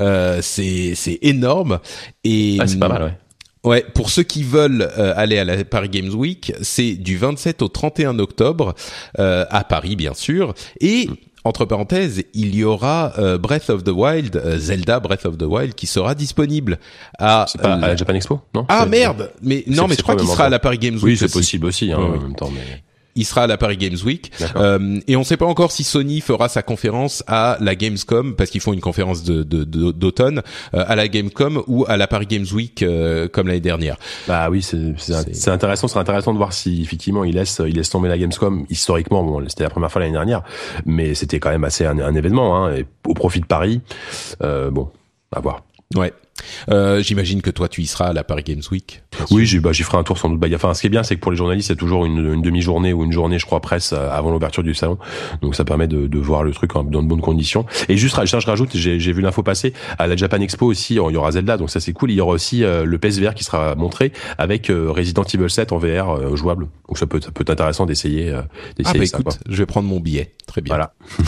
C: C'est énorme, et
D: c'est pas mal, ouais.
C: Ouais, pour ceux qui veulent aller à la Paris Games Week, c'est du 27 au 31 octobre à Paris, bien sûr. Et entre parenthèses, il y aura Breath of the Wild, Zelda Breath of the Wild, qui sera disponible
D: c'est pas à la Japan Expo, non?
C: Ah merde, mais non, mais je crois qu'il sera à la Paris Games Week.
D: Oui, c'est possible aussi, hein, en même temps, mais.
C: Il sera à la Paris Games Week, et on ne sait pas encore si Sony fera sa conférence à la Gamescom, parce qu'ils font une conférence d'automne à la Gamescom ou à la Paris Games Week comme l'année dernière.
D: Bah oui, c'est intéressant. C'est intéressant de voir si effectivement il laisse tomber la Gamescom. Historiquement, bon, c'était la première fois l'année dernière, mais c'était quand même assez un événement, hein, et au profit de Paris. Bon, à voir.
C: Ouais. J'imagine que toi tu y seras à la Paris Games Week.
D: Oui, j'y ferai un tour sans doute. Enfin, ce qui est bien, c'est que pour les journalistes, il y a toujours une demi-journée ou une journée, je crois, presse avant l'ouverture du salon. Donc ça permet de voir le truc dans de bonnes conditions. Et juste, je rajoute, j'ai vu l'info passer, à la Japan Expo aussi, il y aura Zelda, donc ça c'est cool. Il y aura aussi le PSVR qui sera montré avec Resident Evil 7 en VR jouable. Donc ça peut être intéressant d'essayer ça.
C: Écoute, quoi. Je vais prendre mon billet. Très bien.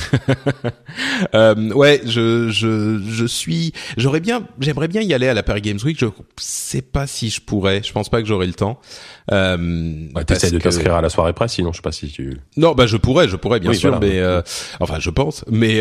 D: Voilà.
C: Ouais, j'aimerais bien y aller à la Paris Games Week. Je sais pas si je pourrais. Je pense pas que j'aurai le temps.
D: T'essaies de t'inscrire à la soirée presse, sinon je sais pas si tu.
C: Non, je pourrais bien sûr,
D: voilà.
C: mais enfin je pense, mais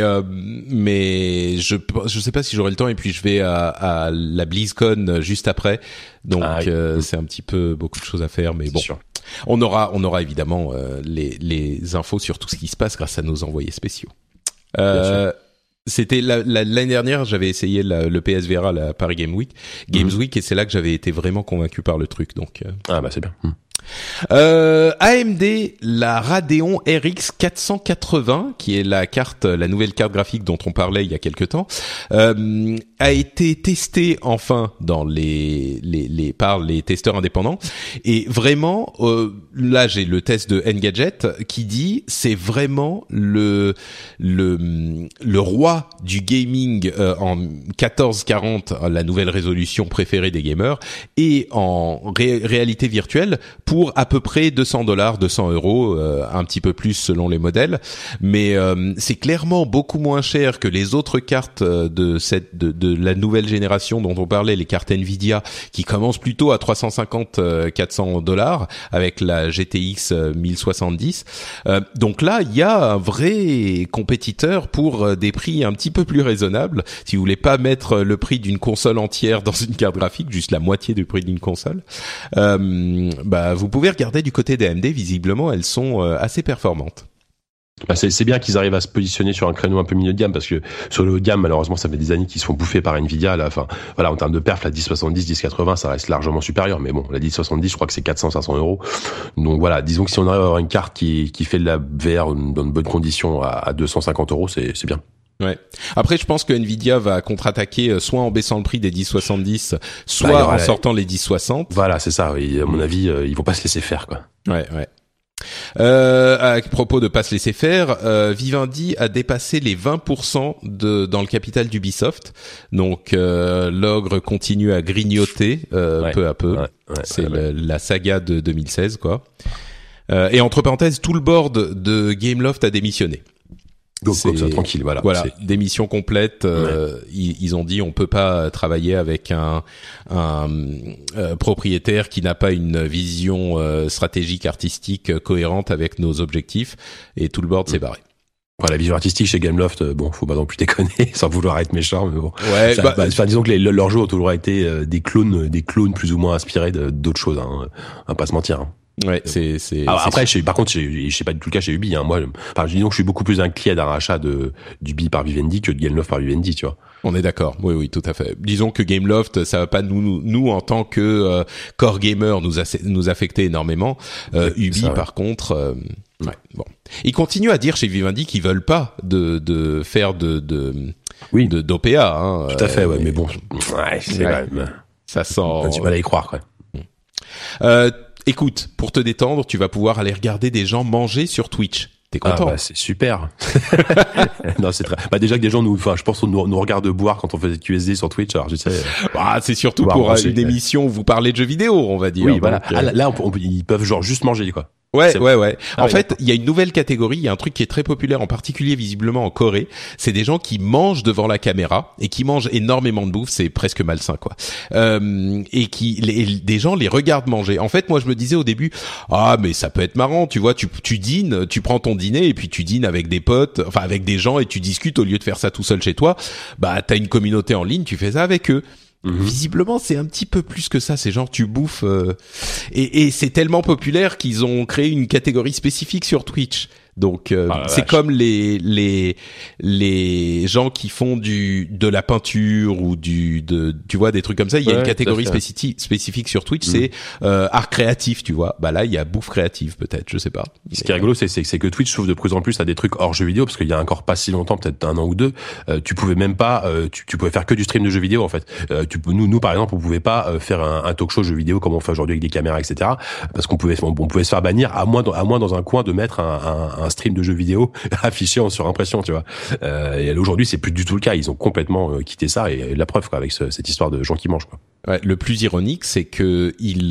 C: je sais pas si j'aurai le temps. Et puis je vais à la BlizzCon juste après, donc c'est un petit peu beaucoup de choses à faire, mais bon.
D: Sûr.
C: On aura évidemment les infos sur tout ce qui se passe grâce à nos envoyés spéciaux. C'était l'année dernière, j'avais essayé le PSVR à la Paris Games Week, et c'est là que j'avais été vraiment convaincu par le truc. Donc
D: c'est bien.
C: AMD, la Radeon RX 480, qui est la nouvelle carte graphique dont on parlait il y a quelque temps, a été testé enfin dans par les testeurs indépendants, et vraiment là j'ai le test de Engadget qui dit c'est vraiment le roi du gaming en 1440, la nouvelle résolution préférée des gamers, et en réalité virtuelle pour à peu près $200, 200 €, un petit peu plus selon les modèles, mais c'est clairement beaucoup moins cher que les autres cartes de la nouvelle génération dont on parlait, les cartes Nvidia, qui commencent plutôt à 350-400 $ avec la GTX 1070. Donc là, il y a un vrai compétiteur pour des prix un petit peu plus raisonnables. Si vous voulez pas mettre le prix d'une console entière dans une carte graphique, juste la moitié du prix d'une console, vous pouvez regarder du côté des AMD. Visiblement, elles sont assez performantes.
D: Bah c'est bien qu'ils arrivent à se positionner sur un créneau un peu milieu de gamme, parce que sur le haut de gamme, malheureusement, ça fait des années qu'ils se font bouffer par Nvidia. Là, enfin, voilà, en termes de perf, la 1070, 1080, ça reste largement supérieur. Mais bon, la 1070, je crois que c'est 400-500 €. Donc voilà, disons que si on arrive à avoir une carte qui fait de la VR dans de bonnes conditions à 250 €, c'est bien.
C: Ouais. Après, je pense que Nvidia va contre-attaquer soit en baissant le prix des 1070, soit en sortant les 1060.
D: Voilà, c'est ça. Oui. À mon avis, ils vont pas se laisser faire, quoi.
C: Ouais. À propos de pas se laisser faire, Vivendi a dépassé les 20% dans le capital d'Ubisoft. Donc l'ogre continue à grignoter peu à peu. C'est la saga de 2016, quoi. Et entre parenthèses, tout le board de Gameloft a démissionné.
D: Donc tranquille, voilà.
C: Démission complète. Ils ont dit on peut pas travailler avec un propriétaire qui n'a pas une vision stratégique artistique cohérente avec nos objectifs, et tout le board s'est barré.
D: Enfin, la vision artistique chez Gameloft, bon, faut pas non plus déconner, sans vouloir être méchant, mais bon.
C: Ouais,
D: disons que leurs jeux ont toujours été des clones plus ou moins inspirés d'autres choses, hein. On va pas se mentir, hein.
C: Ouais,
D: après, par contre, je sais pas du tout le cas chez Ubi, hein. Moi, disons que je suis beaucoup plus inquiet d'un rachat d'Ubi par Vivendi que de Gameloft par Vivendi, tu vois.
C: On est d'accord. Oui, tout à fait. Disons que Gameloft, ça va pas nous en tant que core gamer nous affecter énormément. Ubi, ça, par contre, bon. Ils continuent à dire chez Vivendi qu'ils veulent pas de faire d'OPA, hein.
D: Tout à fait, ouais, mais bon, c'est même,
C: ça sent.
D: On a du mal à y croire, quoi.
C: Écoute, pour te détendre, tu vas pouvoir aller regarder des gens manger sur Twitch. T'es content?
D: C'est super. Non, c'est très. Déjà que des gens je pense qu'on nous regarde boire quand on fait QSD sur Twitch. Alors, je sais.
C: C'est surtout pour une émission où vous parlez de jeux vidéo, on va dire.
D: Oui, voilà. Là, ils peuvent juste manger, quoi.
C: Ouais. En fait, il y a une nouvelle catégorie, il y a un truc qui est très populaire, en particulier visiblement en Corée. C'est des gens qui mangent devant la caméra et qui mangent énormément de bouffe, c'est presque malsain, quoi. Et des gens les regardent manger. En fait, moi je me disais au début, mais ça peut être marrant, tu vois, tu dînes, tu prends ton dîner et puis tu dînes avec des potes, enfin avec des gens, et tu discutes au lieu de faire ça tout seul chez toi. T'as une communauté en ligne, tu fais ça avec eux. Visiblement, c'est un petit peu plus que ça. C'est genre tu bouffes et c'est tellement populaire qu'ils ont créé une catégorie spécifique sur Twitch. Donc c'est comme les gens qui font de la peinture ou tu vois, des trucs comme ça. Il y a une catégorie spécifique sur Twitch, c'est art créatif, tu vois. Là il y a bouffe créative, peut-être, je sais pas.
D: Ce qui est rigolo, c'est que Twitch s'ouvre de plus en plus à des trucs hors jeux vidéo, parce qu'il y a encore pas si longtemps, peut-être un an ou deux, tu pouvais même pas, tu pouvais faire que du stream de jeux vidéo, en fait. Nous par exemple, on pouvait pas faire un talk show jeux vidéo comme on fait aujourd'hui avec des caméras, etc. Parce qu'on pouvait se faire bannir, à moins dans un coin de mettre un stream de jeux vidéo affiché en surimpression, tu vois. Et aujourd'hui, c'est plus du tout le cas. Ils ont complètement quitté ça, et la preuve, quoi, avec cette histoire de gens qui mangent, quoi.
C: Ouais, le plus ironique, c'est que ils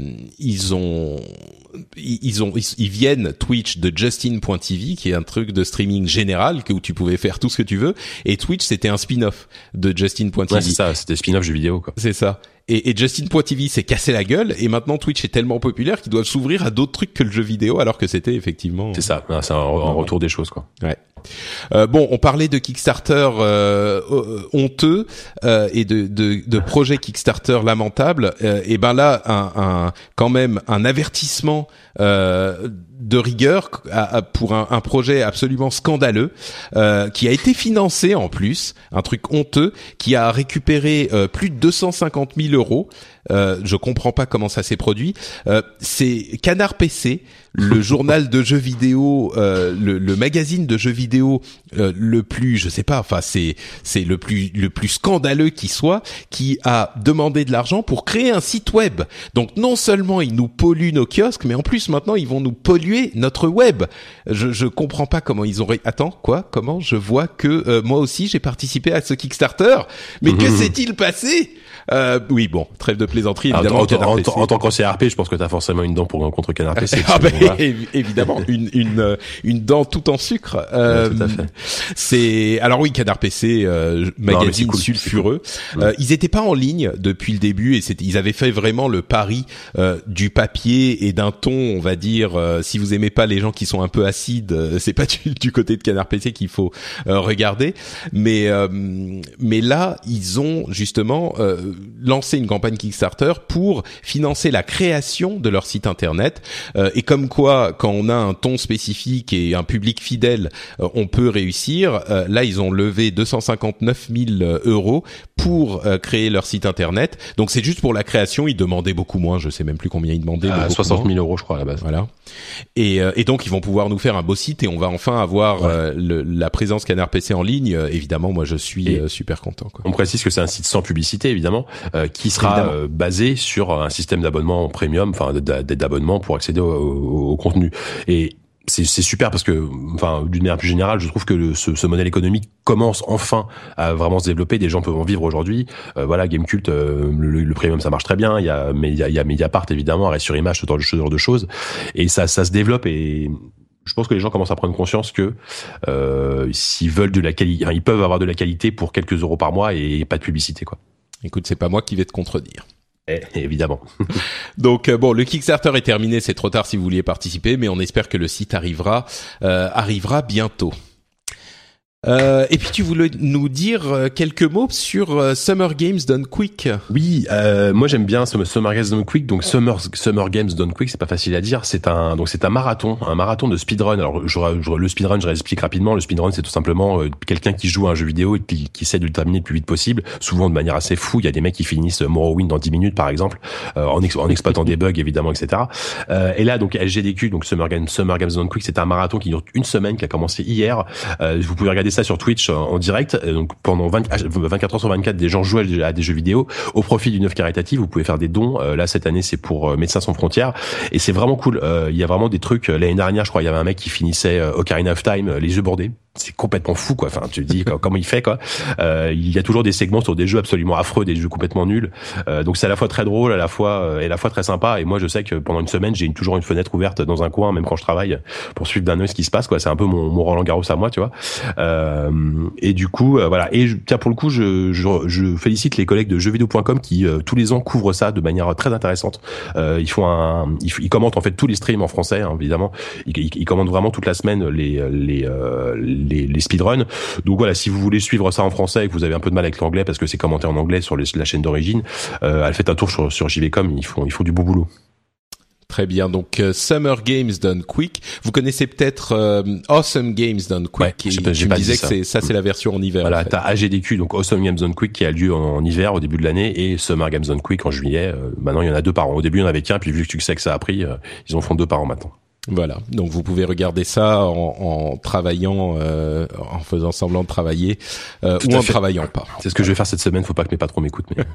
C: viennent Twitch de Justin.tv, qui est un truc de streaming général où tu pouvais faire tout ce que tu veux, et Twitch c'était un spin-off de Justin.tv.
D: Ouais, c'est ça, c'était spin-off jeux vidéo, quoi.
C: C'est ça. Et Justin.tv s'est cassé la gueule, et maintenant Twitch est tellement populaire qu'ils doivent s'ouvrir à d'autres trucs que le jeu vidéo, alors que c'était effectivement...
D: C'est ça, c'est un retour des choses, quoi.
C: Ouais. Bon, on parlait de Kickstarter honteux et de projets Kickstarter lamentables. Et là, quand même un avertissement de de rigueur pour un projet absolument scandaleux qui a été financé en plus, un truc honteux, qui a récupéré plus de 250 000 euros. Je comprends pas comment ça s'est produit. C'est Canard PC, le journal de jeux vidéo, le magazine de jeux vidéo le plus, je sais pas, enfin c'est le plus scandaleux qui soit, qui a demandé de l'argent pour créer un site web. Donc non seulement ils nous polluent nos kiosques, mais en plus maintenant ils vont nous polluer notre web. Je comprends pas comment ils ont Attends, quoi? Comment? Je vois que moi aussi j'ai participé à ce Kickstarter. Mais que s'est-il passé? Oui, bon, trêve de plaisanterie, évidemment.
D: En tant qu'ancien RP, je pense que t'as forcément une dent contre Canard PC.
C: Évidemment, une dent tout en sucre.
D: Tout à fait.
C: Alors oui, Canard PC, magazine cool, sulfureux. Cool. Ils étaient pas en ligne depuis le début et ils avaient fait vraiment le pari du papier et d'un ton, on va dire. Si vous aimez pas les gens qui sont un peu acides, c'est pas du côté de Canard PC qu'il faut regarder. Mais là, ils ont justement lancer une campagne Kickstarter pour financer la création de leur site internet et comme quoi quand on a un ton spécifique et un public fidèle on peut réussir. Là ils ont levé 259 000 euros pour créer leur site internet, donc c'est juste pour la création. Ils demandaient beaucoup moins, je sais même plus combien ils demandaient,
D: 60 000 euros je crois à la base.
C: Voilà. Et donc ils vont pouvoir nous faire un beau site et on va enfin avoir la présence Canard PC en ligne. Évidemment moi je suis super content, quoi.
D: On précise que c'est un site sans publicité évidemment, qui sera basé sur un système d'abonnement premium, enfin d'abonnement pour accéder au contenu. Et c'est super parce que, enfin, d'une manière plus générale, je trouve que ce modèle économique commence enfin à vraiment se développer. Des gens peuvent en vivre aujourd'hui. Voilà, Gamecult, le premium, ça marche très bien. Il y a Mediapart évidemment, Arrêt sur Image, ce genre de choses. Et ça se développe et je pense que les gens commencent à prendre conscience que s'ils veulent de la qualité, ils peuvent avoir de la qualité pour quelques euros par mois et pas de publicité, quoi.
C: Écoute, c'est pas moi qui vais te contredire.
D: Évidemment.
C: Donc bon, le Kickstarter est terminé, c'est trop tard si vous vouliez participer, mais on espère que le site arrivera bientôt. Et puis tu voulais nous dire quelques mots sur Summer Games Done Quick.
D: Oui, moi j'aime bien Summer Games Done Quick. Donc Summer Games Done Quick, c'est pas facile à dire. C'est un marathon de speedrun. Alors le speedrun, je réexplique rapidement. Le speedrun, c'est tout simplement quelqu'un qui joue à un jeu vidéo et qui essaie de le terminer le plus vite possible, souvent de manière assez fou. Il y a des mecs qui finissent Morrowind dans 10 minutes par exemple, en exploitant des bugs évidemment, etc. Et là donc LGDQ, donc Summer Games Done Quick, c'est un marathon qui dure une semaine, qui a commencé hier. Vous pouvez regarder ça sur Twitch en direct. Donc pendant 24 heures sur 24, des gens jouent à des jeux vidéo au profit d'une œuvre caritative. Vous pouvez faire des dons. Là cette année c'est pour Médecins sans frontières et c'est vraiment cool. Il y a vraiment des trucs. L'année dernière je crois il y avait un mec qui finissait Ocarina of Time les yeux bordés. C'est complètement fou, quoi. Enfin, tu te dis comment il fait, quoi. Il y a toujours des segments sur des jeux absolument affreux, des jeux complètement nuls. Donc c'est à la fois très drôle, à la fois très sympa. Et moi, je sais que pendant une semaine, j'ai toujours une fenêtre ouverte dans un coin, même quand je travaille, pour suivre d'un œil ce qui se passe, quoi. C'est un peu mon Roland Garros à moi, tu vois. Et du coup, voilà. Et tiens, pour le coup, je félicite les collègues de jeuxvideo.com qui tous les ans couvrent ça de manière très intéressante. Ils commentent en fait tous les streams en français, hein, évidemment. Ils commentent vraiment toute la semaine les speedruns. Donc voilà, si vous voulez suivre ça en français et que vous avez un peu de mal avec l'anglais parce que c'est commenté en anglais sur la chaîne d'origine, faites un tour sur JVcom, ils font du beau boulot.
C: Très bien, donc Summer Games Done Quick. Vous connaissez peut-être Awesome Games Done Quick.
D: Ouais, tu me disais
C: que c'est la version en hiver.
D: Voilà,
C: en fait.
D: T'as AGDQ, donc Awesome Games Done Quick qui a lieu en hiver au début de l'année et Summer Games Done Quick en juillet. Maintenant, il y en a 2 par an. Au début, il y en avait qu'un, puis vu le succès que ça a pris, ils en font 2 par an maintenant.
C: Voilà, donc vous pouvez regarder ça en travaillant, en faisant semblant de travailler ou en travaillant pas.
D: C'est ce que je vais faire cette semaine. Faut pas que mes patrons m'écoutent. Mais...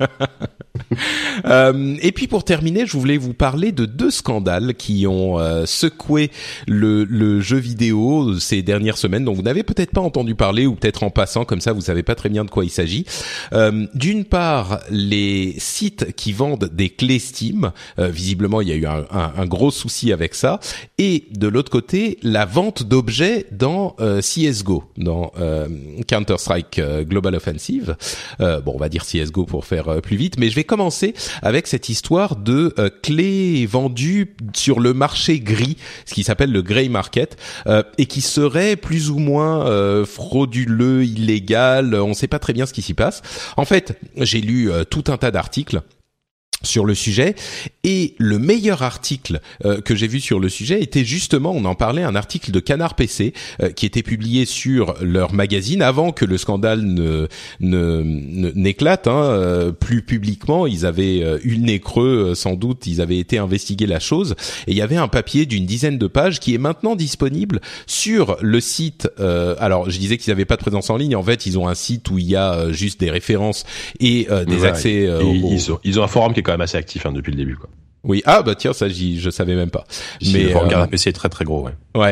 C: et puis pour terminer, je voulais vous parler de 2 scandales qui ont secoué le jeu vidéo ces dernières semaines, dont vous n'avez peut-être pas entendu parler ou peut-être en passant comme ça, vous savez pas très bien de quoi il s'agit. D'une part, les sites qui vendent des clés Steam, visiblement il y a eu un gros souci avec ça. Et de l'autre côté, la vente d'objets dans CSGO, dans Counter-Strike Global Offensive. Bon, on va dire CSGO pour faire plus vite, mais je vais commencer avec cette histoire de clés vendues sur le marché gris, ce qui s'appelle le grey market, et qui serait plus ou moins frauduleux, illégal. On ne sait pas très bien ce qui s'y passe. En fait, j'ai lu tout un tas d'articles. sur le sujet, et le meilleur article que j'ai vu sur le sujet était justement, on en parlait, un article de Canard PC qui était publié sur leur magazine avant que le scandale n'éclate plus publiquement. Ils avaient eu le nez creux, sans doute, ils avaient été investiguer la chose, et il y avait un papier d'une dizaine de pages qui est maintenant disponible sur le site. Alors, je disais qu'ils n'avaient pas de présence en ligne, en fait, ils ont un site où il y a juste des références et des accès.
D: Ils ont un forum qui est quand même assez actif depuis le début, quoi.
C: Oui, bah tiens, ça je savais même pas.
D: Mais le forum Canard PC est très très gros, ouais.
C: Ouais.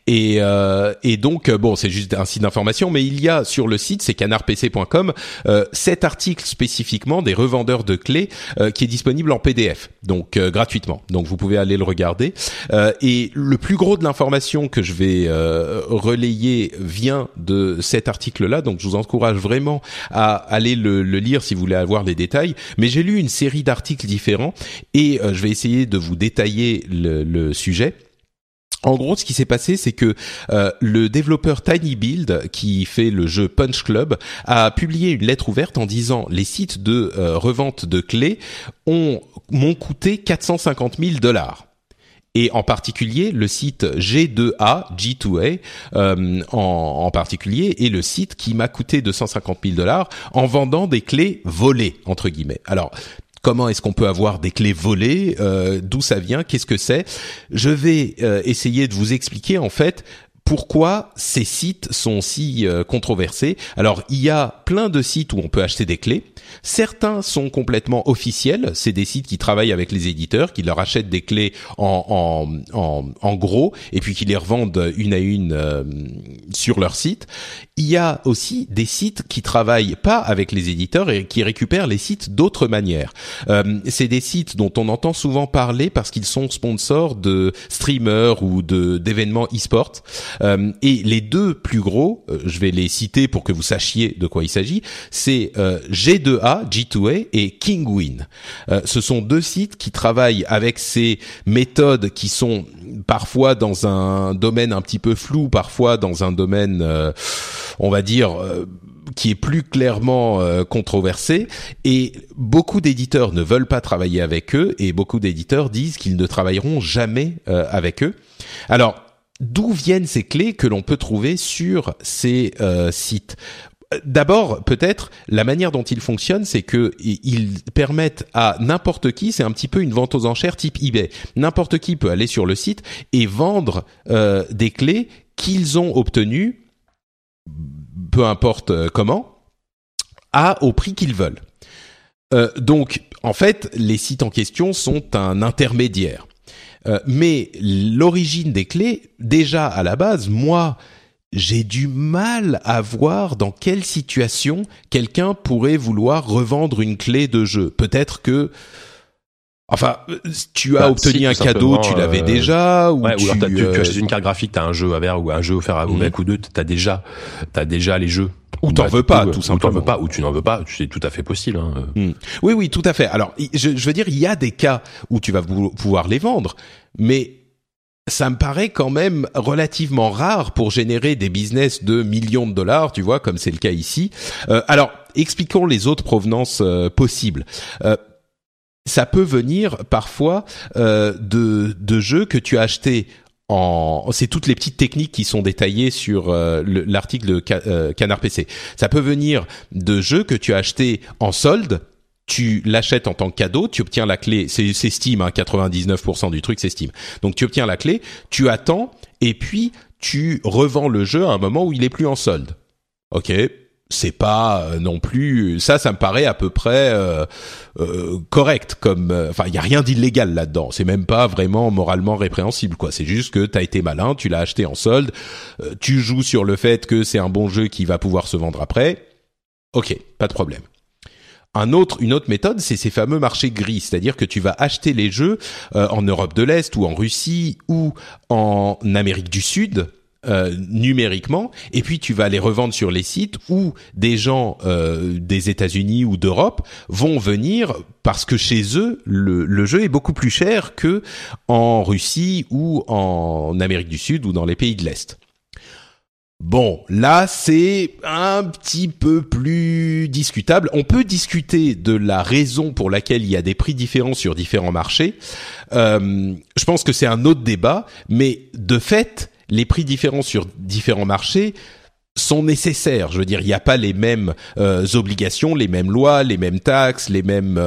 C: Et donc bon, c'est juste un site d'information, mais il y a sur le site, c'est canardpc.com, cet article spécifiquement des revendeurs de clés qui est disponible en PDF, donc gratuitement. Donc vous pouvez aller le regarder. Et le plus gros de l'information que je vais relayer vient de cet article-là, donc je vous encourage vraiment à aller le lire si vous voulez avoir les détails. Mais j'ai lu une série d'articles différents et je vais essayer de vous détailler le sujet. En gros, ce qui s'est passé, c'est que le développeur TinyBuild, qui fait le jeu Punch Club, a publié une lettre ouverte en disant les sites de revente de clés m'ont coûté $450,000. Et en particulier, le site G2A, en particulier, est le site qui m'a coûté $250,000 en vendant des clés volées, entre guillemets. Alors, comment est-ce qu'on peut avoir des clés volées ? D'où ça vient ? Qu'est-ce que c'est ? Je vais essayer de vous expliquer en fait pourquoi ces sites sont si controversés. Alors, il y a plein de sites où on peut acheter des clés. Certains sont complètement officiels. C'est des sites qui travaillent avec les éditeurs, qui leur achètent des clés en gros, et puis qui les revendent une à une sur leur site. Il y a aussi des sites qui travaillent pas avec les éditeurs et qui récupèrent les sites d'autres manières. C'est des sites dont on entend souvent parler parce qu'ils sont sponsors de streamers ou d'événements e-sport. Et les deux plus gros, je vais les citer pour que vous sachiez de quoi il s'agit, c'est G2A et Kinguin. Ce sont deux sites qui travaillent avec ces méthodes qui sont parfois dans un domaine un petit peu flou, parfois dans un domaine, on va dire, qui est plus clairement controversé, et beaucoup d'éditeurs ne veulent pas travailler avec eux, et beaucoup d'éditeurs disent qu'ils ne travailleront jamais avec eux. Alors, d'où viennent ces clés que l'on peut trouver sur ces sites ? D'abord, peut-être, la manière dont ils fonctionnent, c'est que ils permettent à n'importe qui, c'est un petit peu une vente aux enchères type eBay. N'importe qui peut aller sur le site et vendre des clés qu'ils ont obtenues, peu importe comment, au prix qu'ils veulent. Donc, en fait, les sites en question sont un intermédiaire. Mais l'origine des clés, déjà à la base, moi, j'ai du mal à voir dans quelle situation quelqu'un pourrait vouloir revendre une clé de jeu. Peut-être que, enfin, tu as obtenu un cadeau, tu l'avais déjà, ou
D: alors tu achètes une carte graphique, t'as un jeu à faire ou un jeu offert avec ou deux, t'as déjà les jeux.
C: Ou t'en veux pas, tout simplement.
D: Ou t'en veux pas, ou tu n'en veux pas, c'est tout à fait possible.
C: Oui, tout à fait. Alors, je veux dire, il y a des cas où tu vas pouvoir les vendre, mais ça me paraît quand même relativement rare pour générer des business de millions de dollars, tu vois, comme c'est le cas ici. Alors, expliquons les autres provenances possibles. Ça peut venir parfois de jeux que tu as achetés c'est toutes les petites techniques qui sont détaillées sur l'article de Canard PC. Ça peut venir de jeux que tu as achetés en solde. Tu l'achètes en tant que cadeau, tu obtiens la clé, c'est Steam, 99% du truc c'est Steam. Donc tu obtiens la clé, tu attends, et puis tu revends le jeu à un moment où il est plus en solde. Ok, c'est pas non plus, ça me paraît à peu près correct, comme, enfin il y a rien d'illégal là-dedans, c'est même pas vraiment moralement répréhensible quoi. C'est juste que t'as été malin, tu l'as acheté en solde, tu joues sur le fait que c'est un bon jeu qui va pouvoir se vendre après. Ok, pas de problème. Une autre méthode, c'est ces fameux marchés gris, c'est-à-dire que tu vas acheter les jeux en Europe de l'Est ou en Russie ou en Amérique du Sud numériquement, et puis tu vas les revendre sur les sites où des gens des États-Unis ou d'Europe vont venir parce que chez eux le jeu est beaucoup plus cher que en Russie ou en Amérique du Sud ou dans les pays de l'Est. Bon, là, c'est un petit peu plus discutable. On peut discuter de la raison pour laquelle il y a des prix différents sur différents marchés. Je pense que c'est un autre débat, mais de fait, les prix différents sur différents marchés sont nécessaires. Je veux dire, il n'y a pas les mêmes obligations, les mêmes lois, les mêmes taxes, les mêmes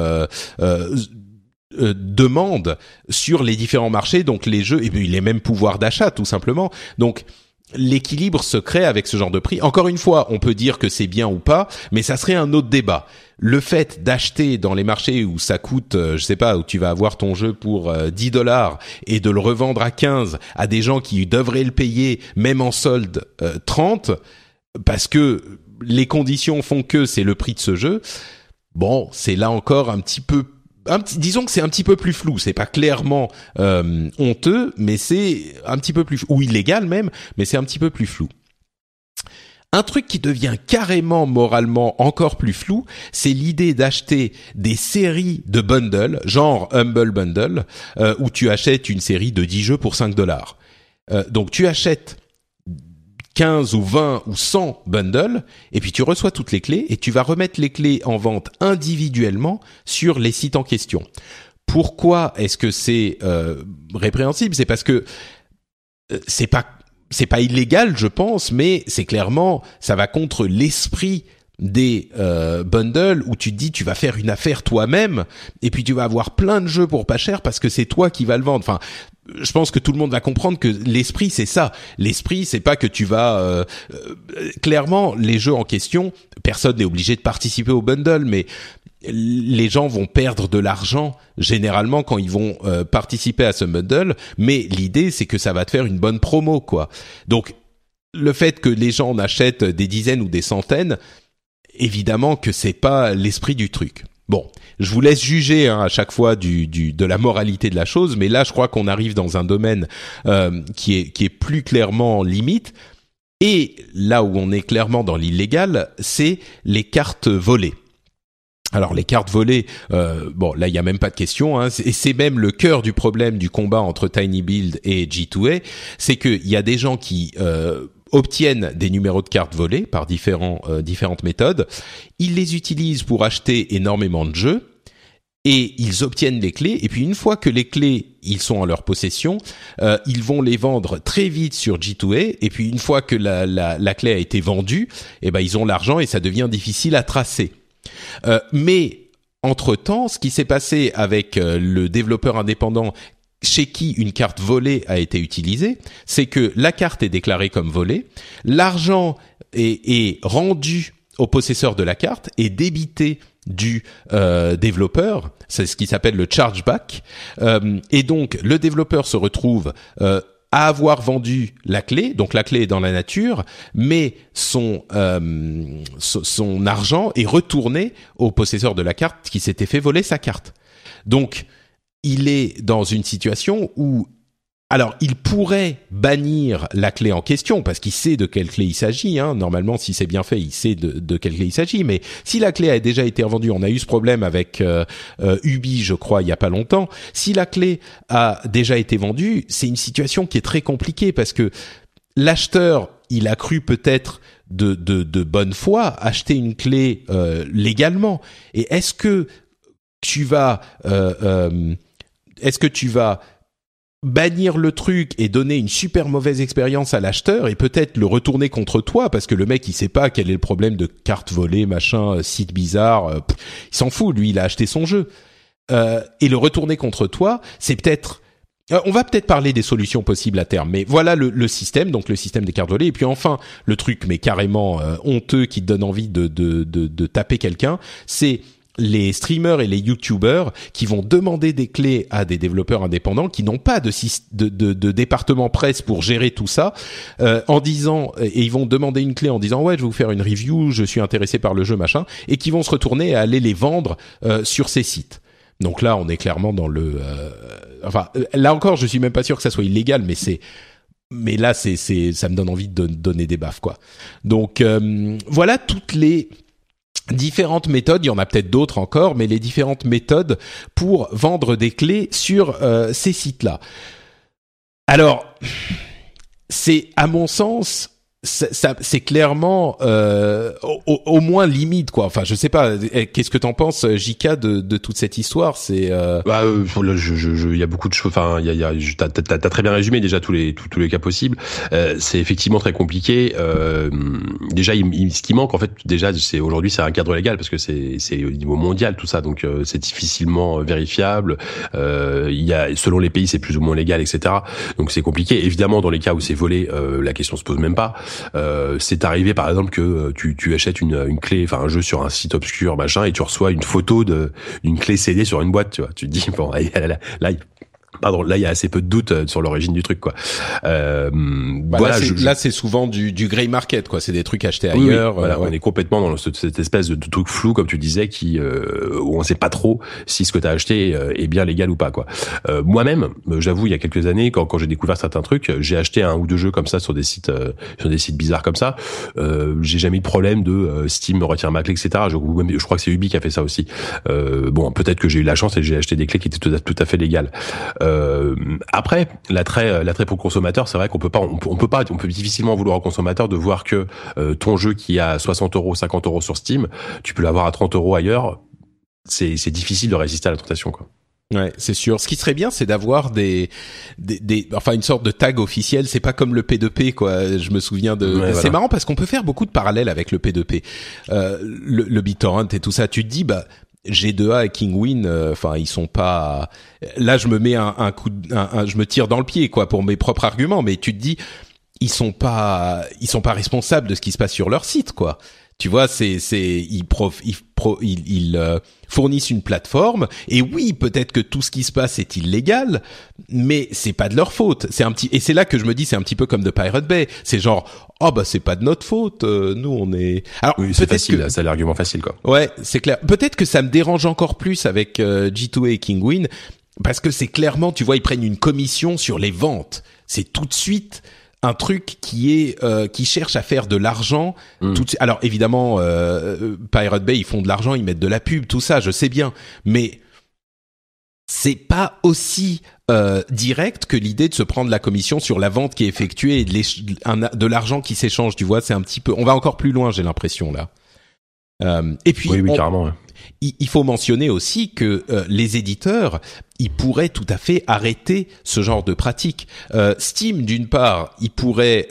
C: demandes sur les différents marchés, donc les jeux, et puis les mêmes pouvoirs d'achat, tout simplement. Donc, l'équilibre se crée avec ce genre de prix. Encore une fois, on peut dire que c'est bien ou pas, mais ça serait un autre débat. Le fait d'acheter dans les marchés où ça coûte, je sais pas, où tu vas avoir ton jeu pour $10 et de le revendre à 15 à des gens qui devraient le payer, même en solde, 30, parce que les conditions font que c'est le prix de ce jeu. Bon, c'est là encore disons que c'est un petit peu plus flou. C'est pas clairement honteux, mais c'est un petit peu plus ou illégal même, mais c'est un petit peu plus flou. Un truc qui devient carrément moralement encore plus flou, c'est l'idée d'acheter des séries de bundles, genre Humble Bundle, où tu achètes une série de 10 jeux pour $5. Donc tu achètes 15 ou 20 ou 100 bundles, et puis tu reçois toutes les clés, et tu vas remettre les clés en vente individuellement sur les sites en question. Pourquoi est-ce que c'est répréhensible ? C'est parce que c'est pas illégal, je pense, mais c'est clairement, ça va contre l'esprit des bundles où tu te dis tu vas faire une affaire toi-même et puis tu vas avoir plein de jeux pour pas cher parce que c'est toi qui vas le vendre. Enfin, je pense que tout le monde va comprendre que l'esprit c'est ça. L'esprit c'est pas que tu vas clairement les jeux en question, personne n'est obligé de participer au bundle, mais les gens vont perdre de l'argent généralement quand ils vont participer à ce bundle, mais l'idée c'est que ça va te faire une bonne promo quoi. Donc le fait que les gens en achètent des dizaines ou des centaines, évidemment que c'est pas l'esprit du truc. Bon, je vous laisse juger à chaque fois de la moralité de la chose, mais là je crois qu'on arrive dans un domaine qui est plus clairement limite. Et là où on est clairement dans l'illégal, c'est les cartes volées. Alors les cartes volées, bon là il y a même pas de question, hein, et c'est même le cœur du problème du combat entre tinyBuild et G2A, c'est que il y a des gens qui obtiennent des numéros de cartes volés par différentes méthodes. Ils les utilisent pour acheter énormément de jeux et ils obtiennent les clés. Et puis une fois que les clés ils sont en leur possession, ils vont les vendre très vite sur G2A. Et puis une fois que la clé a été vendue, eh ben ils ont l'argent et ça devient difficile à tracer. Mais entre-temps, ce qui s'est passé avec le développeur indépendant chez qui une carte volée a été utilisée, c'est que la carte est déclarée comme volée, l'argent est rendu au possesseur de la carte et débité du développeur, c'est ce qui s'appelle le chargeback, et donc le développeur se retrouve à avoir vendu la clé, donc la clé est dans la nature, mais son argent est retourné au possesseur de la carte qui s'était fait voler sa carte. Donc il est dans une situation où, alors, il pourrait bannir la clé en question parce qu'il sait de quelle clé il s'agit. Hein. Normalement, si c'est bien fait, il sait de quelle clé il s'agit. Mais si la clé a déjà été revendue, on a eu ce problème avec Ubi, je crois, il y a pas longtemps. Si la clé a déjà été vendue, c'est une situation qui est très compliquée parce que l'acheteur, il a cru peut-être de bonne foi acheter une clé légalement. Et est-ce que tu vas bannir le truc et donner une super mauvaise expérience à l'acheteur et peut-être le retourner contre toi parce que le mec il sait pas quel est le problème de carte volée, machin, site bizarre, il s'en fout, lui il a acheté son jeu. Et le retourner contre toi, c'est peut-être... on va peut-être parler des solutions possibles à terme, mais voilà le système, donc le système des cartes volées. Et puis enfin, le truc mais carrément honteux qui te donne envie de taper quelqu'un, c'est les streamers et les youtubers qui vont demander des clés à des développeurs indépendants qui n'ont pas de département presse pour gérer tout ça, en disant, et ils vont demander une clé en disant ouais je vais vous faire une review, je suis intéressé par le jeu machin, et qui vont se retourner et aller les vendre sur ces sites. Donc là on est clairement dans le enfin là encore je suis même pas sûr que ça soit illégal, mais là c'est ça me donne envie de donner des baffes quoi. Donc voilà toutes les différentes méthodes, il y en a peut-être d'autres encore, mais les différentes méthodes pour vendre des clés sur ces sites-là. Alors, c'est à mon sens ça c'est clairement au moins limite quoi. Enfin je sais pas, qu'est-ce que t'en penses JK de toute cette histoire? C'est
D: il y a beaucoup de choses, enfin t'as très bien résumé déjà tous les cas possibles. C'est effectivement très compliqué. Déjà ce qui manque en fait déjà c'est aujourd'hui c'est un cadre légal parce que c'est au niveau mondial tout ça, donc c'est difficilement vérifiable. Il y a selon les pays c'est plus ou moins légal, etc. Donc c'est compliqué. Évidemment dans les cas où c'est volé, la question se pose même pas. C'est arrivé par exemple que tu achètes une clé, enfin un jeu sur un site obscur machin et tu reçois une photo d'une clé CD sur une boîte, tu vois. Tu te dis bon là il y a assez peu de doutes sur l'origine du truc quoi.
C: Voilà, là c'est souvent du grey market quoi, c'est des trucs achetés ailleurs.
D: Oui, voilà, on est complètement dans cette espèce de truc flou comme tu disais qui où on sait pas trop si ce que tu as acheté est bien légal ou pas quoi. Moi-même, j'avoue il y a quelques années quand j'ai découvert certains trucs, j'ai acheté un ou deux jeux comme ça sur des sites bizarres comme ça. J'ai jamais eu de problème de Steam me retire ma clé, etc. Je crois que c'est Ubi qui a fait ça aussi. Bon, peut-être que j'ai eu la chance et j'ai acheté des clés qui étaient tout à fait légales. Après, l'attrait pour le consommateur, c'est vrai qu'on peut difficilement vouloir au consommateur de voir que ton jeu qui a 60 €, 50 € sur Steam, tu peux l'avoir à 30 € ailleurs. C'est difficile de résister à la tentation, quoi.
C: Ouais, c'est sûr. Ce qui serait bien, c'est d'avoir enfin une sorte de tag officiel. C'est pas comme le P2P, quoi. Je me souviens de. Ouais, c'est marrant parce qu'on peut faire beaucoup de parallèles avec le P2P, le BitTorrent et tout ça. Tu te dis, bah. G2A et Kinguin, enfin ils sont pas. Là, je me mets je me tire dans le pied quoi pour mes propres arguments, mais tu te dis ils sont pas responsables de ce qui se passe sur leur site quoi. Tu vois, ils fournissent une plateforme et oui, peut-être que tout ce qui se passe est illégal, mais c'est pas de leur faute. Et c'est là que je me dis c'est un petit peu comme de Pirate Bay. C'est genre c'est pas de notre faute, nous on est. Alors
D: oui, c'est facile, c'est l'argument facile quoi.
C: Ouais, c'est clair. Peut-être que ça me dérange encore plus avec G2A et Kinguin parce que c'est clairement, tu vois, ils prennent une commission sur les ventes. C'est tout de suite un truc qui cherche à faire de l'argent. Alors évidemment, Pirate Bay, ils font de l'argent, ils mettent de la pub, tout ça, je sais bien, mais c'est pas aussi direct que l'idée de se prendre la commission sur la vente qui est effectuée et de l'argent qui s'échange. Tu vois, c'est un petit peu. On va encore plus loin, j'ai l'impression là. Et puis,
D: oui, carrément. Ouais.
C: Il faut mentionner aussi que les éditeurs, ils pourraient tout à fait arrêter ce genre de pratique. Steam, d'une part, il pourrait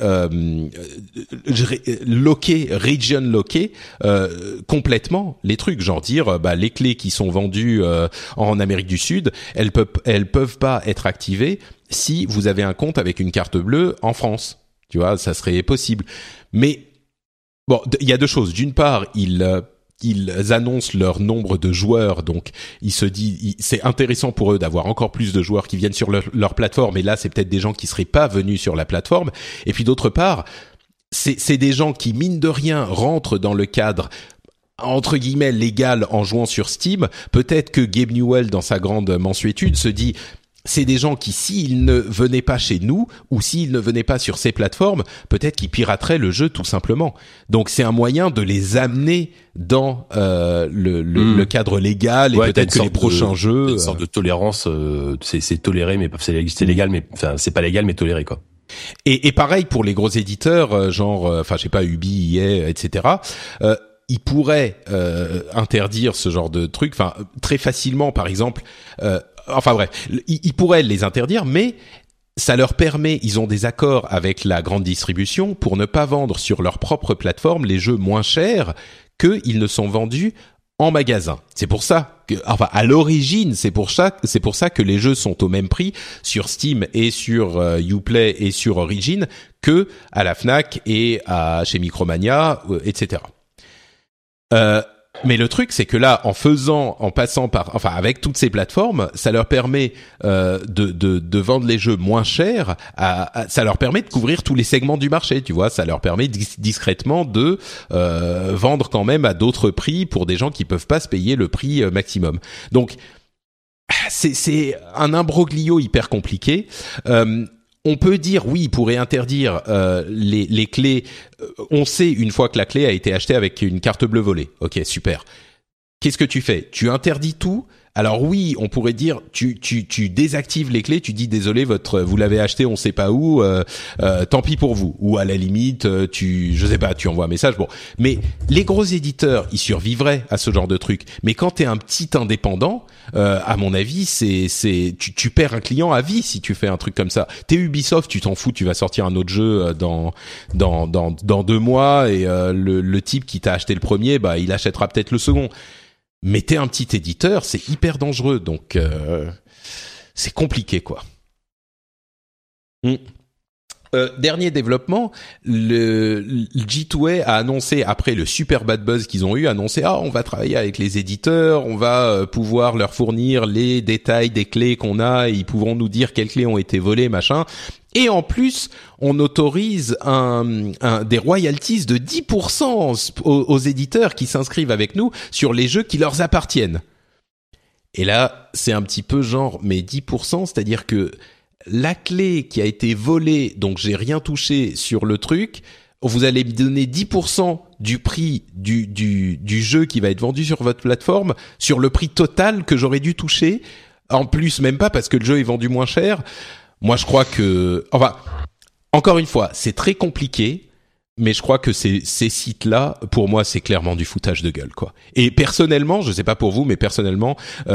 C: region locker complètement les trucs, genre dire les clés qui sont vendues en Amérique du Sud, elles peuvent pas être activées si vous avez un compte avec une carte bleue en France. Tu vois, ça serait possible. Mais bon, il y a deux choses. D'une part, ils annoncent leur nombre de joueurs, donc c'est intéressant pour eux d'avoir encore plus de joueurs qui viennent sur leur plateforme, et là c'est peut-être des gens qui seraient pas venus sur la plateforme. Et puis d'autre part, c'est des gens qui mine de rien rentrent dans le cadre entre guillemets légal en jouant sur Steam. Peut-être que Gabe Newell dans sa grande mansuétude se dit c'est des gens qui, s'ils ne venaient pas chez nous ou s'ils ne venaient pas sur ces plateformes, peut-être qu'ils pirateraient le jeu tout simplement. Donc c'est un moyen de les amener dans le cadre légal, et peut-être que les prochains jeux,
D: une sorte de tolérance, c'est toléré, mais c'est légal, mais enfin c'est pas légal mais toléré quoi.
C: Et pareil pour les gros éditeurs, genre je sais pas, Ubi, EA, etc. Ils pourraient interdire ce genre de truc, enfin très facilement, par exemple. Enfin bref, ils pourraient les interdire, mais ça leur permet, ils ont des accords avec la grande distribution pour ne pas vendre sur leur propre plateforme les jeux moins chers qu'ils ne sont vendus en magasin. C'est pour ça que, enfin, à l'origine, c'est pour ça que les jeux sont au même prix sur Steam et sur Uplay et sur Origin que à la Fnac et chez Micromania, etc. Mais le truc, c'est que là, avec toutes ces plateformes, ça leur permet de vendre les jeux moins chers. Ça leur permet de couvrir tous les segments du marché, tu vois. Ça leur permet discrètement de vendre quand même à d'autres prix pour des gens qui peuvent pas se payer le prix maximum. Donc, c'est un imbroglio hyper compliqué. On peut dire oui, il pourrait interdire les clés. On sait une fois que la clé a été achetée avec une carte bleue volée. Ok, super. Qu'est-ce que tu fais ? Tu interdis tout Alors oui, on pourrait dire tu désactives les clés, tu dis désolé vous l'avez acheté on sait pas où, tant pis pour vous, ou à la limite je sais pas, tu envoies un message. Bon, mais les gros éditeurs, ils survivraient à ce genre de truc. Mais quand t'es un petit indépendant, à mon avis, tu perds un client à vie si tu fais un truc comme ça. T'es Ubisoft, tu t'en fous, tu vas sortir un autre jeu dans 2 mois et le type qui t'a acheté le premier, bah il achètera peut-être le second. Mais t'es un petit éditeur, c'est hyper dangereux, donc c'est compliqué, quoi. Dernier développement, le G2A a annoncé, après le super bad buzz qu'ils ont eu, on va travailler avec les éditeurs, on va pouvoir leur fournir les détails des clés qu'on a, et ils pourront nous dire quelles clés ont été volées, machin. Et en plus, on autorise des royalties de 10% aux éditeurs qui s'inscrivent avec nous sur les jeux qui leur appartiennent. Et là, c'est un petit peu genre, mais 10%, c'est-à-dire que la clé qui a été volée, donc j'ai rien touché sur le truc, vous allez me donner 10% du prix du jeu qui va être vendu sur votre plateforme, sur le prix total que j'aurais dû toucher. En plus, même pas parce que le jeu est vendu moins cher. Moi, je crois que... Enfin, encore une fois, c'est très compliqué, mais je crois que ces sites-là, pour moi, c'est clairement du foutage de gueule, quoi. Et personnellement, je sais pas pour vous, mais personnellement,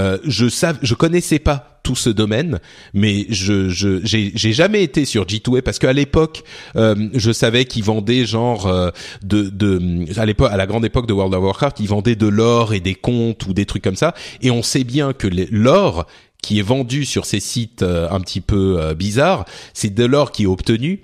C: je connaissais pas tout ce domaine, mais j'ai jamais été sur G2A parce qu'à l'époque, je savais qu'ils vendaient genre à l'époque, à la grande époque de World of Warcraft, ils vendaient de l'or et des comptes ou des trucs comme ça, et on sait bien que l'or qui est vendu sur ces sites un petit peu bizarres, c'est de l'or qui est obtenu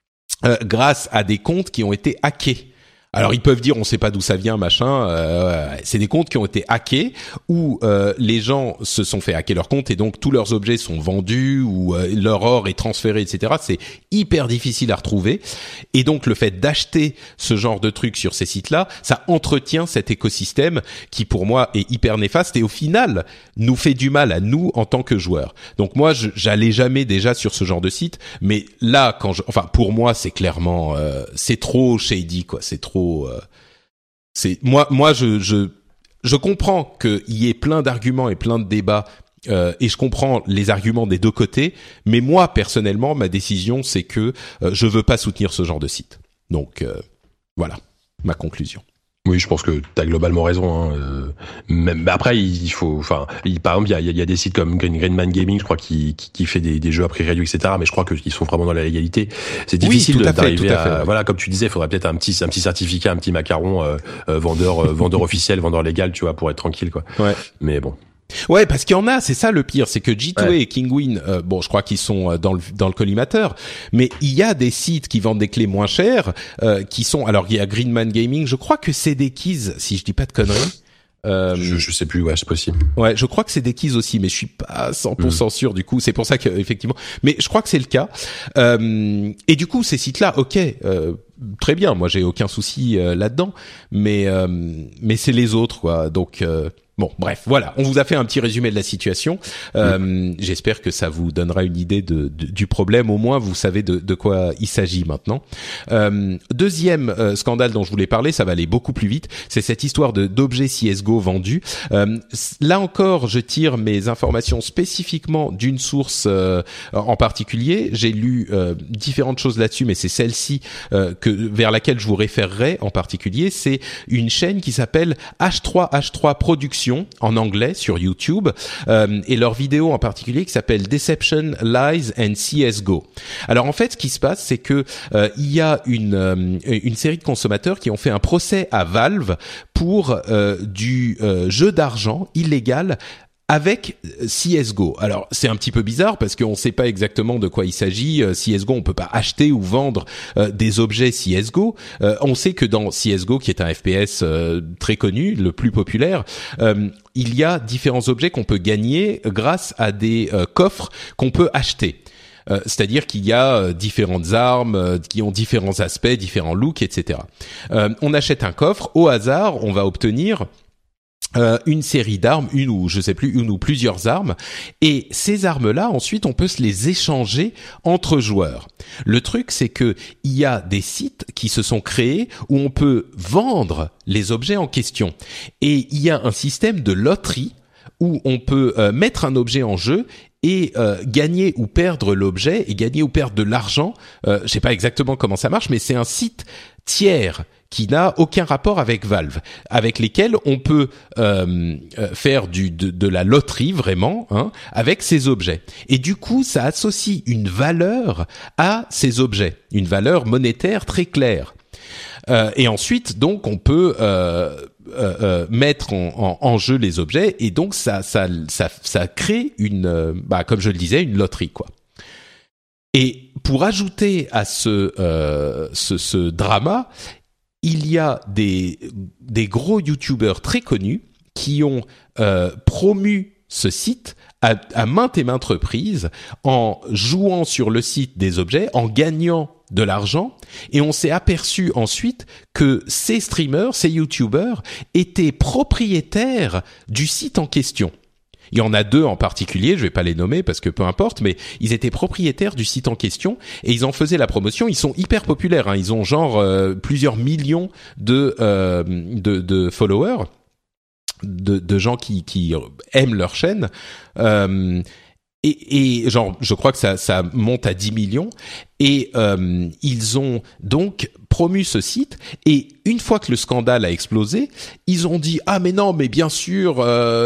C: grâce à des comptes qui ont été hackés. Alors ils peuvent dire on sait pas d'où ça vient machin, c'est des comptes qui ont été hackés où les gens se sont fait hacker leurs comptes et donc tous leurs objets sont vendus ou leur or est transféré, etc. C'est hyper difficile à retrouver et donc le fait d'acheter ce genre de trucs sur ces sites-là, ça entretient cet écosystème qui pour moi est hyper néfaste et au final nous fait du mal à nous en tant que joueurs. Donc moi j'allais jamais déjà sur ce genre de site, mais là pour moi c'est clairement c'est trop shady quoi, c'est trop c'est moi je comprends qu'il y ait plein d'arguments et plein de débats et je comprends les arguments des deux côtés, mais moi personnellement ma décision c'est que je veux pas soutenir ce genre de site. Donc voilà ma conclusion.
D: Oui, je pense que t'as globalement raison. Hein. Mais après, il faut, enfin, par exemple, il y a des sites comme Greenman Gaming, je crois, qui fait des jeux à prix réduit, etc. Mais je crois qu'ils sont vraiment dans la légalité. C'est difficile d'arriver à, voilà, comme tu disais, il faudrait peut-être un petit certificat, un petit macaron, vendeur officiel, vendeur légal, tu vois, pour être tranquille, quoi.
C: Ouais.
D: Mais bon.
C: Ouais, parce qu'il y en a, c'est ça le pire, c'est que G2A et Kinguin, bon, je crois qu'ils sont dans le collimateur, mais il y a des sites qui vendent des clés moins chères, qui sont, alors il y a Greenman Gaming, je crois que c'est des keys, si je dis pas de conneries.
D: Je sais plus, ouais, c'est possible.
C: Ouais, je crois que c'est des keys aussi, mais je suis pas 100% sûr du coup. C'est pour ça que effectivement, mais je crois que c'est le cas. Et du coup, ces sites-là, ok, très bien. Moi, j'ai aucun souci là-dedans, mais c'est les autres, quoi. Donc bon, bref, voilà. On vous a fait un petit résumé de la situation. J'espère que ça vous donnera une idée du problème. Au moins, vous savez de quoi il s'agit maintenant. Deuxième scandale dont je voulais parler, ça va aller beaucoup plus vite. C'est cette histoire d'objets CSGO vendus. Là encore, je tire mes informations spécifiquement d'une source en particulier. J'ai lu différentes choses là-dessus, mais c'est celle-ci vers laquelle je vous référerai en particulier. C'est une chaîne qui s'appelle H3H3 Productions en anglais sur YouTube et leur vidéo en particulier qui s'appelle Deception, Lies and CSGO. Alors en fait, ce qui se passe, c'est que il y a une série de consommateurs qui ont fait un procès à Valve pour du jeu d'argent illégal avec CSGO. Alors, c'est un petit peu bizarre parce qu'on ne sait pas exactement de quoi il s'agit. CSGO, on peut pas acheter ou vendre des objets CSGO. On sait que dans CSGO, qui est un FPS très connu, le plus populaire, il y a différents objets qu'on peut gagner grâce à des coffres qu'on peut acheter. C'est-à-dire qu'il y a différentes armes qui ont différents aspects, différents looks, etc. On achète un coffre, au hasard, on va obtenir une série d'armes, une ou plusieurs armes, et ces armes-là, ensuite, on peut se les échanger entre joueurs. Le truc, c'est que il y a des sites qui se sont créés où on peut vendre les objets en question, et il y a un système de loterie où on peut mettre un objet en jeu et gagner ou perdre l'objet et gagner ou perdre de l'argent. Je sais pas exactement comment ça marche, mais c'est un site tiers qui n'a aucun rapport avec Valve, avec lesquels on peut faire de la loterie vraiment, hein, avec ces objets. Et du coup, ça associe une valeur à ces objets, une valeur monétaire très claire. Et ensuite, donc, on peut mettre en jeu les objets, et donc ça crée une, comme je le disais, une loterie, quoi. Et pour ajouter à ce drama, il y a des gros youtubeurs très connus qui ont promu ce site à maintes et maintes reprises en jouant sur le site des objets, en gagnant de l'argent, et on s'est aperçu ensuite que ces streamers, ces youtubeurs étaient propriétaires du site en question. Il y en a 2 en particulier, je vais pas les nommer parce que peu importe, mais ils étaient propriétaires du site en question et ils en faisaient la promotion. Ils sont hyper populaires, hein. Ils ont genre plusieurs millions de followers, de gens qui aiment leur chaîne. Et genre, je crois que ça monte à 10 millions. Et ils ont donc promu ce site. Et une fois que le scandale a explosé, ils ont dit mais non, mais bien sûr,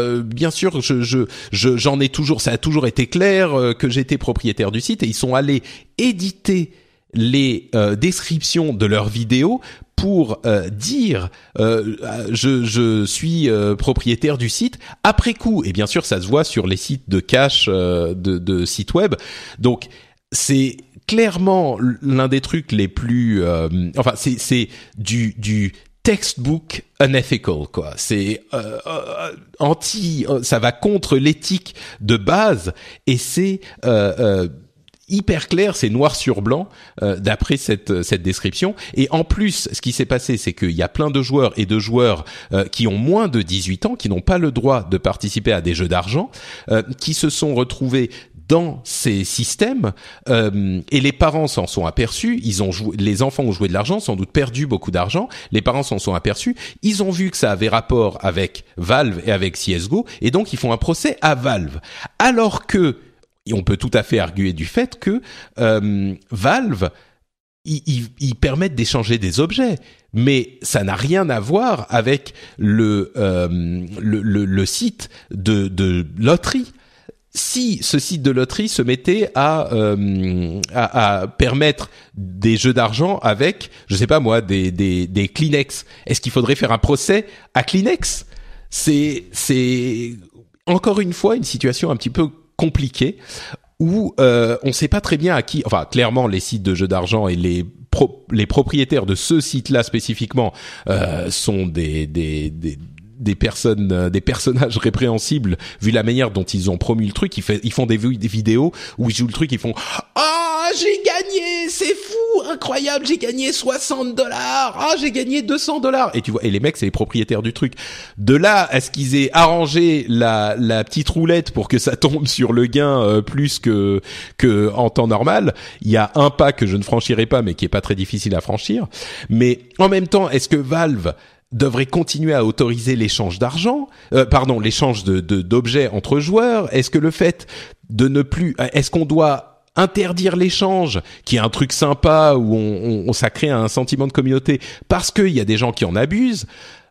C: j'en ai toujours, ça a toujours été clair que j'étais propriétaire du site. Et ils sont allés éditer les descriptions de leurs vidéos pour dire je suis propriétaire du site après coup. Et bien sûr, ça se voit sur les sites de cache de sites web. Donc c'est clairement l'un des trucs les plus c'est du textbook unethical, quoi. C'est ça va contre l'éthique de base, et c'est hyper clair, c'est noir sur blanc d'après cette description. Et en plus, ce qui s'est passé, c'est qu'il y a plein de joueurs et de joueurs qui ont moins de 18 ans, qui n'ont pas le droit de participer à des jeux d'argent, qui se sont retrouvés dans ces systèmes, et les parents s'en sont aperçus. Les enfants ont joué de l'argent, sans doute perdu beaucoup d'argent. Les parents s'en sont aperçus. Ils ont vu que ça avait rapport avec Valve et avec CSGO, et donc ils font un procès à Valve. Alors que, et on peut tout à fait arguer du fait que Valve, ils permettent d'échanger des objets, mais ça n'a rien à voir avec le site de loterie. Si ce site de loterie se mettait à permettre des jeux d'argent avec, je sais pas moi, des Kleenex, est-ce qu'il faudrait faire un procès à Kleenex? C'est encore une fois une situation un petit peu compliquée où on sait pas très bien à qui. Enfin, clairement, les sites de jeux d'argent et les propriétaires de ce site-là spécifiquement sont des personnages répréhensibles vu la manière dont ils ont promu le truc. Ils font des vidéos où ils jouent le truc, ils font j'ai gagné, c'est fou, incroyable, j'ai gagné $60, j'ai gagné $200. Et tu vois, et les mecs, c'est les propriétaires du truc. De là à ce qu'ils aient arrangé la petite roulette pour que ça tombe sur le gain plus que en temps normal, il y a un pas que je ne franchirai pas, mais qui est pas très difficile à franchir. Mais en même temps, est-ce que Valve devrait continuer à autoriser l'échange d'argent, l'échange d'objets entre joueurs? Est-ce que le fait de ne plus, est-ce qu'on doit interdire l'échange, qui est un truc sympa où ça crée un sentiment de communauté, parce qu'il y a des gens qui en abusent?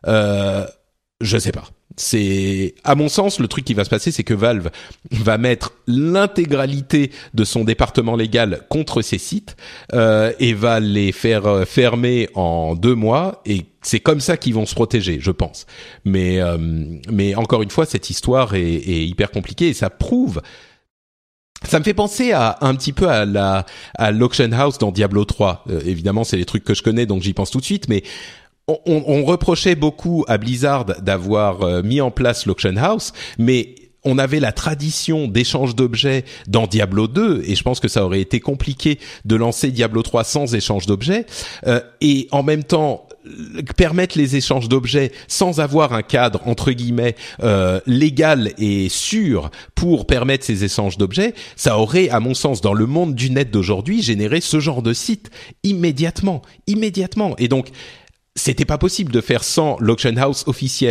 C: Je sais pas. C'est, à mon sens, le truc qui va se passer, c'est que Valve va mettre l'intégralité de son département légal contre ces sites et va les faire fermer en 2 mois, et c'est comme ça qu'ils vont se protéger, je pense. Mais encore une fois, cette histoire est hyper compliquée, et ça prouve. Ça me fait penser un petit peu à l'auction house dans Diablo 3. Évidemment, c'est les trucs que je connais, donc j'y pense tout de suite, mais on reprochait beaucoup à Blizzard d'avoir mis en place l'auction house, mais on avait la tradition d'échange d'objets dans Diablo 2, et je pense que ça aurait été compliqué de lancer Diablo 3 sans échange d'objets, et en même temps permettre les échanges d'objets sans avoir un cadre entre guillemets légal et sûr pour permettre ces échanges d'objets. Ça aurait, à mon sens, dans le monde du net d'aujourd'hui, généré ce genre de site immédiatement. Et donc c'était pas possible de faire sans l'auction house officiel.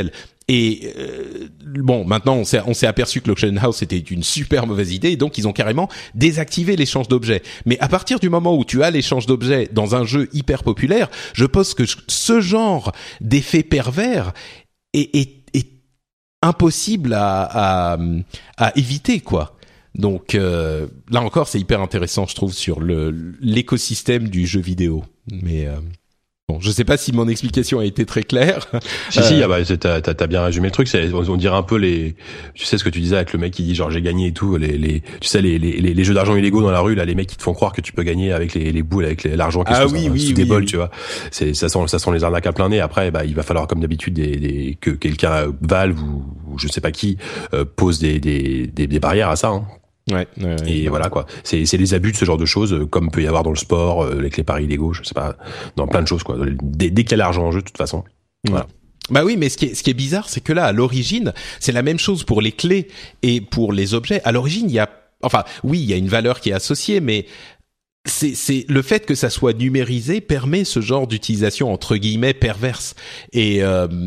C: Et bon, maintenant on s'est aperçu que l'auction house c'était une super mauvaise idée, et donc ils ont carrément désactivé l'échange d'objets. Mais à partir du moment où tu as l'échange d'objets dans un jeu hyper populaire, je pense que ce genre d'effet pervers est impossible à éviter, quoi. Donc là encore, c'est hyper intéressant, je trouve, sur l'écosystème du jeu vidéo. Mais bon, je sais pas si mon explication a été très claire.
D: Si, t'as bien résumé le truc. On dirait un peu tu sais ce que tu disais avec le mec qui dit genre j'ai gagné et tout, tu sais les jeux d'argent illégaux dans la rue là, les mecs qui te font croire que tu peux gagner avec les boules, avec l'argent qui sous des bols, tu vois. Ça sent les arnaques à plein nez. Après, il va falloir comme d'habitude que quelqu'un, Valve ou je sais pas qui, pose des barrières à ça. Hein.
C: Ouais,
D: et voilà quoi. C'est les abus de ce genre de choses, comme peut y avoir dans le sport, avec les paris illégaux, je sais pas, dans plein de choses quoi. Dès qu'il y a l'argent en jeu, de toute façon. Voilà.
C: Bah oui, mais ce qui est bizarre, c'est que là, à l'origine, c'est la même chose pour les clés et pour les objets. À l'origine, il y a une valeur qui est associée, mais c'est le fait que ça soit numérisé permet ce genre d'utilisation entre guillemets perverse. Et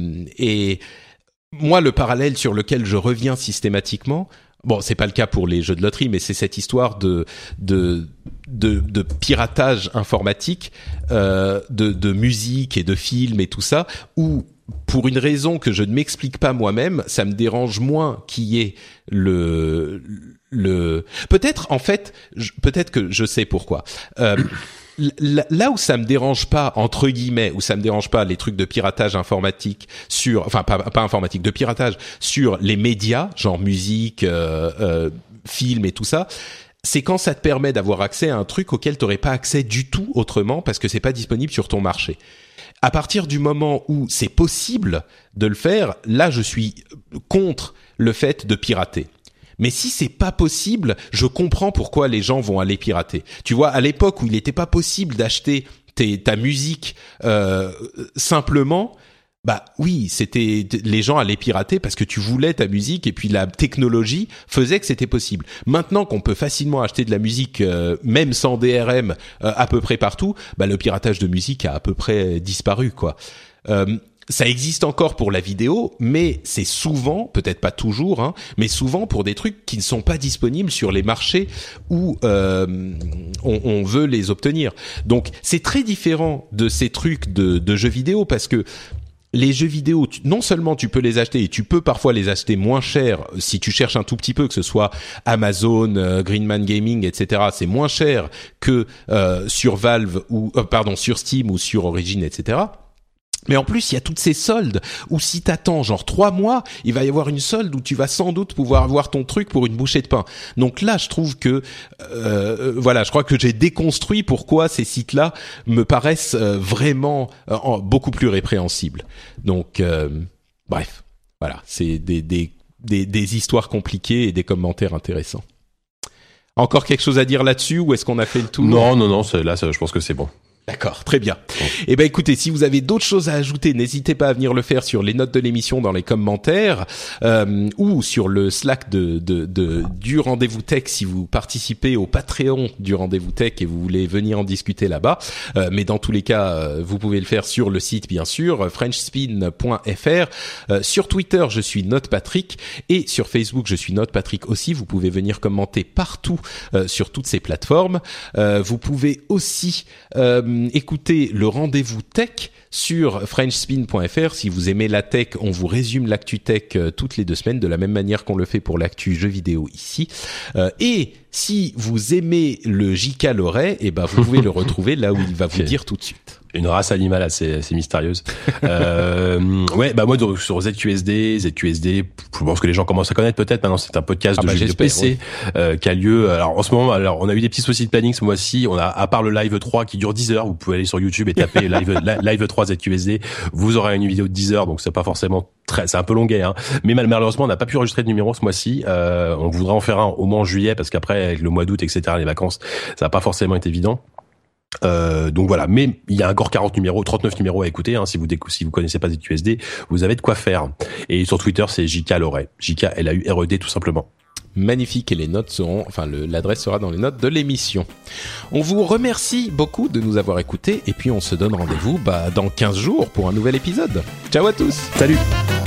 C: moi, le parallèle sur lequel je reviens systématiquement. Bon, c'est pas le cas pour les jeux de loterie, mais c'est cette histoire de piratage informatique, de musique et de films et tout ça, où pour une raison que je ne m'explique pas moi-même, ça me dérange moins qu'il y ait peut-être que je sais pourquoi. Là où ça me dérange pas, entre guillemets, où ça me dérange pas les trucs de piratage informatique pas informatique, de piratage sur les médias, genre musique, films et tout ça, c'est quand ça te permet d'avoir accès à un truc auquel t'aurais pas accès du tout autrement parce que c'est pas disponible sur ton marché. À partir du moment où c'est possible de le faire, là je suis contre le fait de pirater. Mais si c'est pas possible, je comprends pourquoi les gens vont aller pirater. Tu vois, à l'époque où il n'était pas possible d'acheter ta musique simplement, bah oui, les gens allaient pirater parce que tu voulais ta musique et puis la technologie faisait que c'était possible. Maintenant qu'on peut facilement acheter de la musique même sans DRM à peu près partout, bah le piratage de musique a à peu près disparu quoi. Ça existe encore pour la vidéo, mais c'est souvent, peut-être pas toujours, hein, mais souvent pour des trucs qui ne sont pas disponibles sur les marchés où on veut les obtenir. Donc c'est très différent de ces trucs de jeux vidéo parce que les jeux vidéo, non seulement tu peux les acheter et tu peux parfois les acheter moins cher si tu cherches un tout petit peu, que ce soit Amazon, Greenman Gaming, etc. C'est moins cher que sur Valve sur Steam ou sur Origin, etc. Mais en plus, il y a toutes ces soldes où si t'attends genre 3 mois, il va y avoir une solde où tu vas sans doute pouvoir avoir ton truc pour une bouchée de pain. Donc là, je trouve que je crois que j'ai déconstruit pourquoi ces sites-là me paraissent vraiment beaucoup plus répréhensibles. Donc bref, voilà, c'est des histoires compliquées et des commentaires intéressants. Encore quelque chose à dire là-dessus ou est-ce qu'on a fait le tour ?
D: Non, je pense que c'est bon.
C: D'accord, très bien. Eh ben écoutez, si vous avez d'autres choses à ajouter, n'hésitez pas à venir le faire sur les notes de l'émission dans les commentaires ou sur le Slack du Rendez-vous Tech si vous participez au Patreon du Rendez-vous Tech et vous voulez venir en discuter là-bas. Mais dans tous les cas, vous pouvez le faire sur le site bien sûr, frenchspin.fr. Sur Twitter, je suis NotePatrick et sur Facebook, je suis NotePatrick aussi. Vous pouvez venir commenter partout sur toutes ces plateformes. Vous pouvez aussi écoutez le Rendez-vous Tech sur frenchspin.fr. Si vous aimez la tech, on vous résume l'actu tech toutes les 2 semaines de la même manière qu'on le fait pour l'actu jeux vidéo ici. Et si vous aimez le JK Loret, vous pouvez le retrouver là où il va vous dire tout de suite.
D: Une race animale assez mystérieuse. Moi sur ZQSD, je pense que les gens commencent à connaître peut-être. Maintenant, c'est un podcast de jeux vidéo PC qui a lieu. Alors en ce moment, on a eu des petits soucis de planning ce mois-ci. On a, à part le live 3 qui dure 10 heures, vous pouvez aller sur YouTube et taper live 3 ZQSD. Vous aurez une vidéo de 10 heures, donc c'est pas forcément c'est un peu longuet, hein. Mais malheureusement, on n'a pas pu enregistrer de numéro ce mois-ci. On voudrait en faire un au moins en juillet parce qu'après, avec le mois d'août, etc., les vacances, ça n'a pas forcément été évident. Donc voilà, mais il y a encore 39 numéros à écouter, hein. Si vous connaissez pas ZQSD, vous avez de quoi faire. Et sur Twitter, c'est JK Loret, JK LAURED tout simplement.
C: Magnifique, et les notes l'adresse sera dans les notes de l'émission. On vous remercie beaucoup de nous avoir écoutés et puis on se donne rendez-vous dans 15 jours pour un nouvel épisode. Ciao à tous.
D: Salut.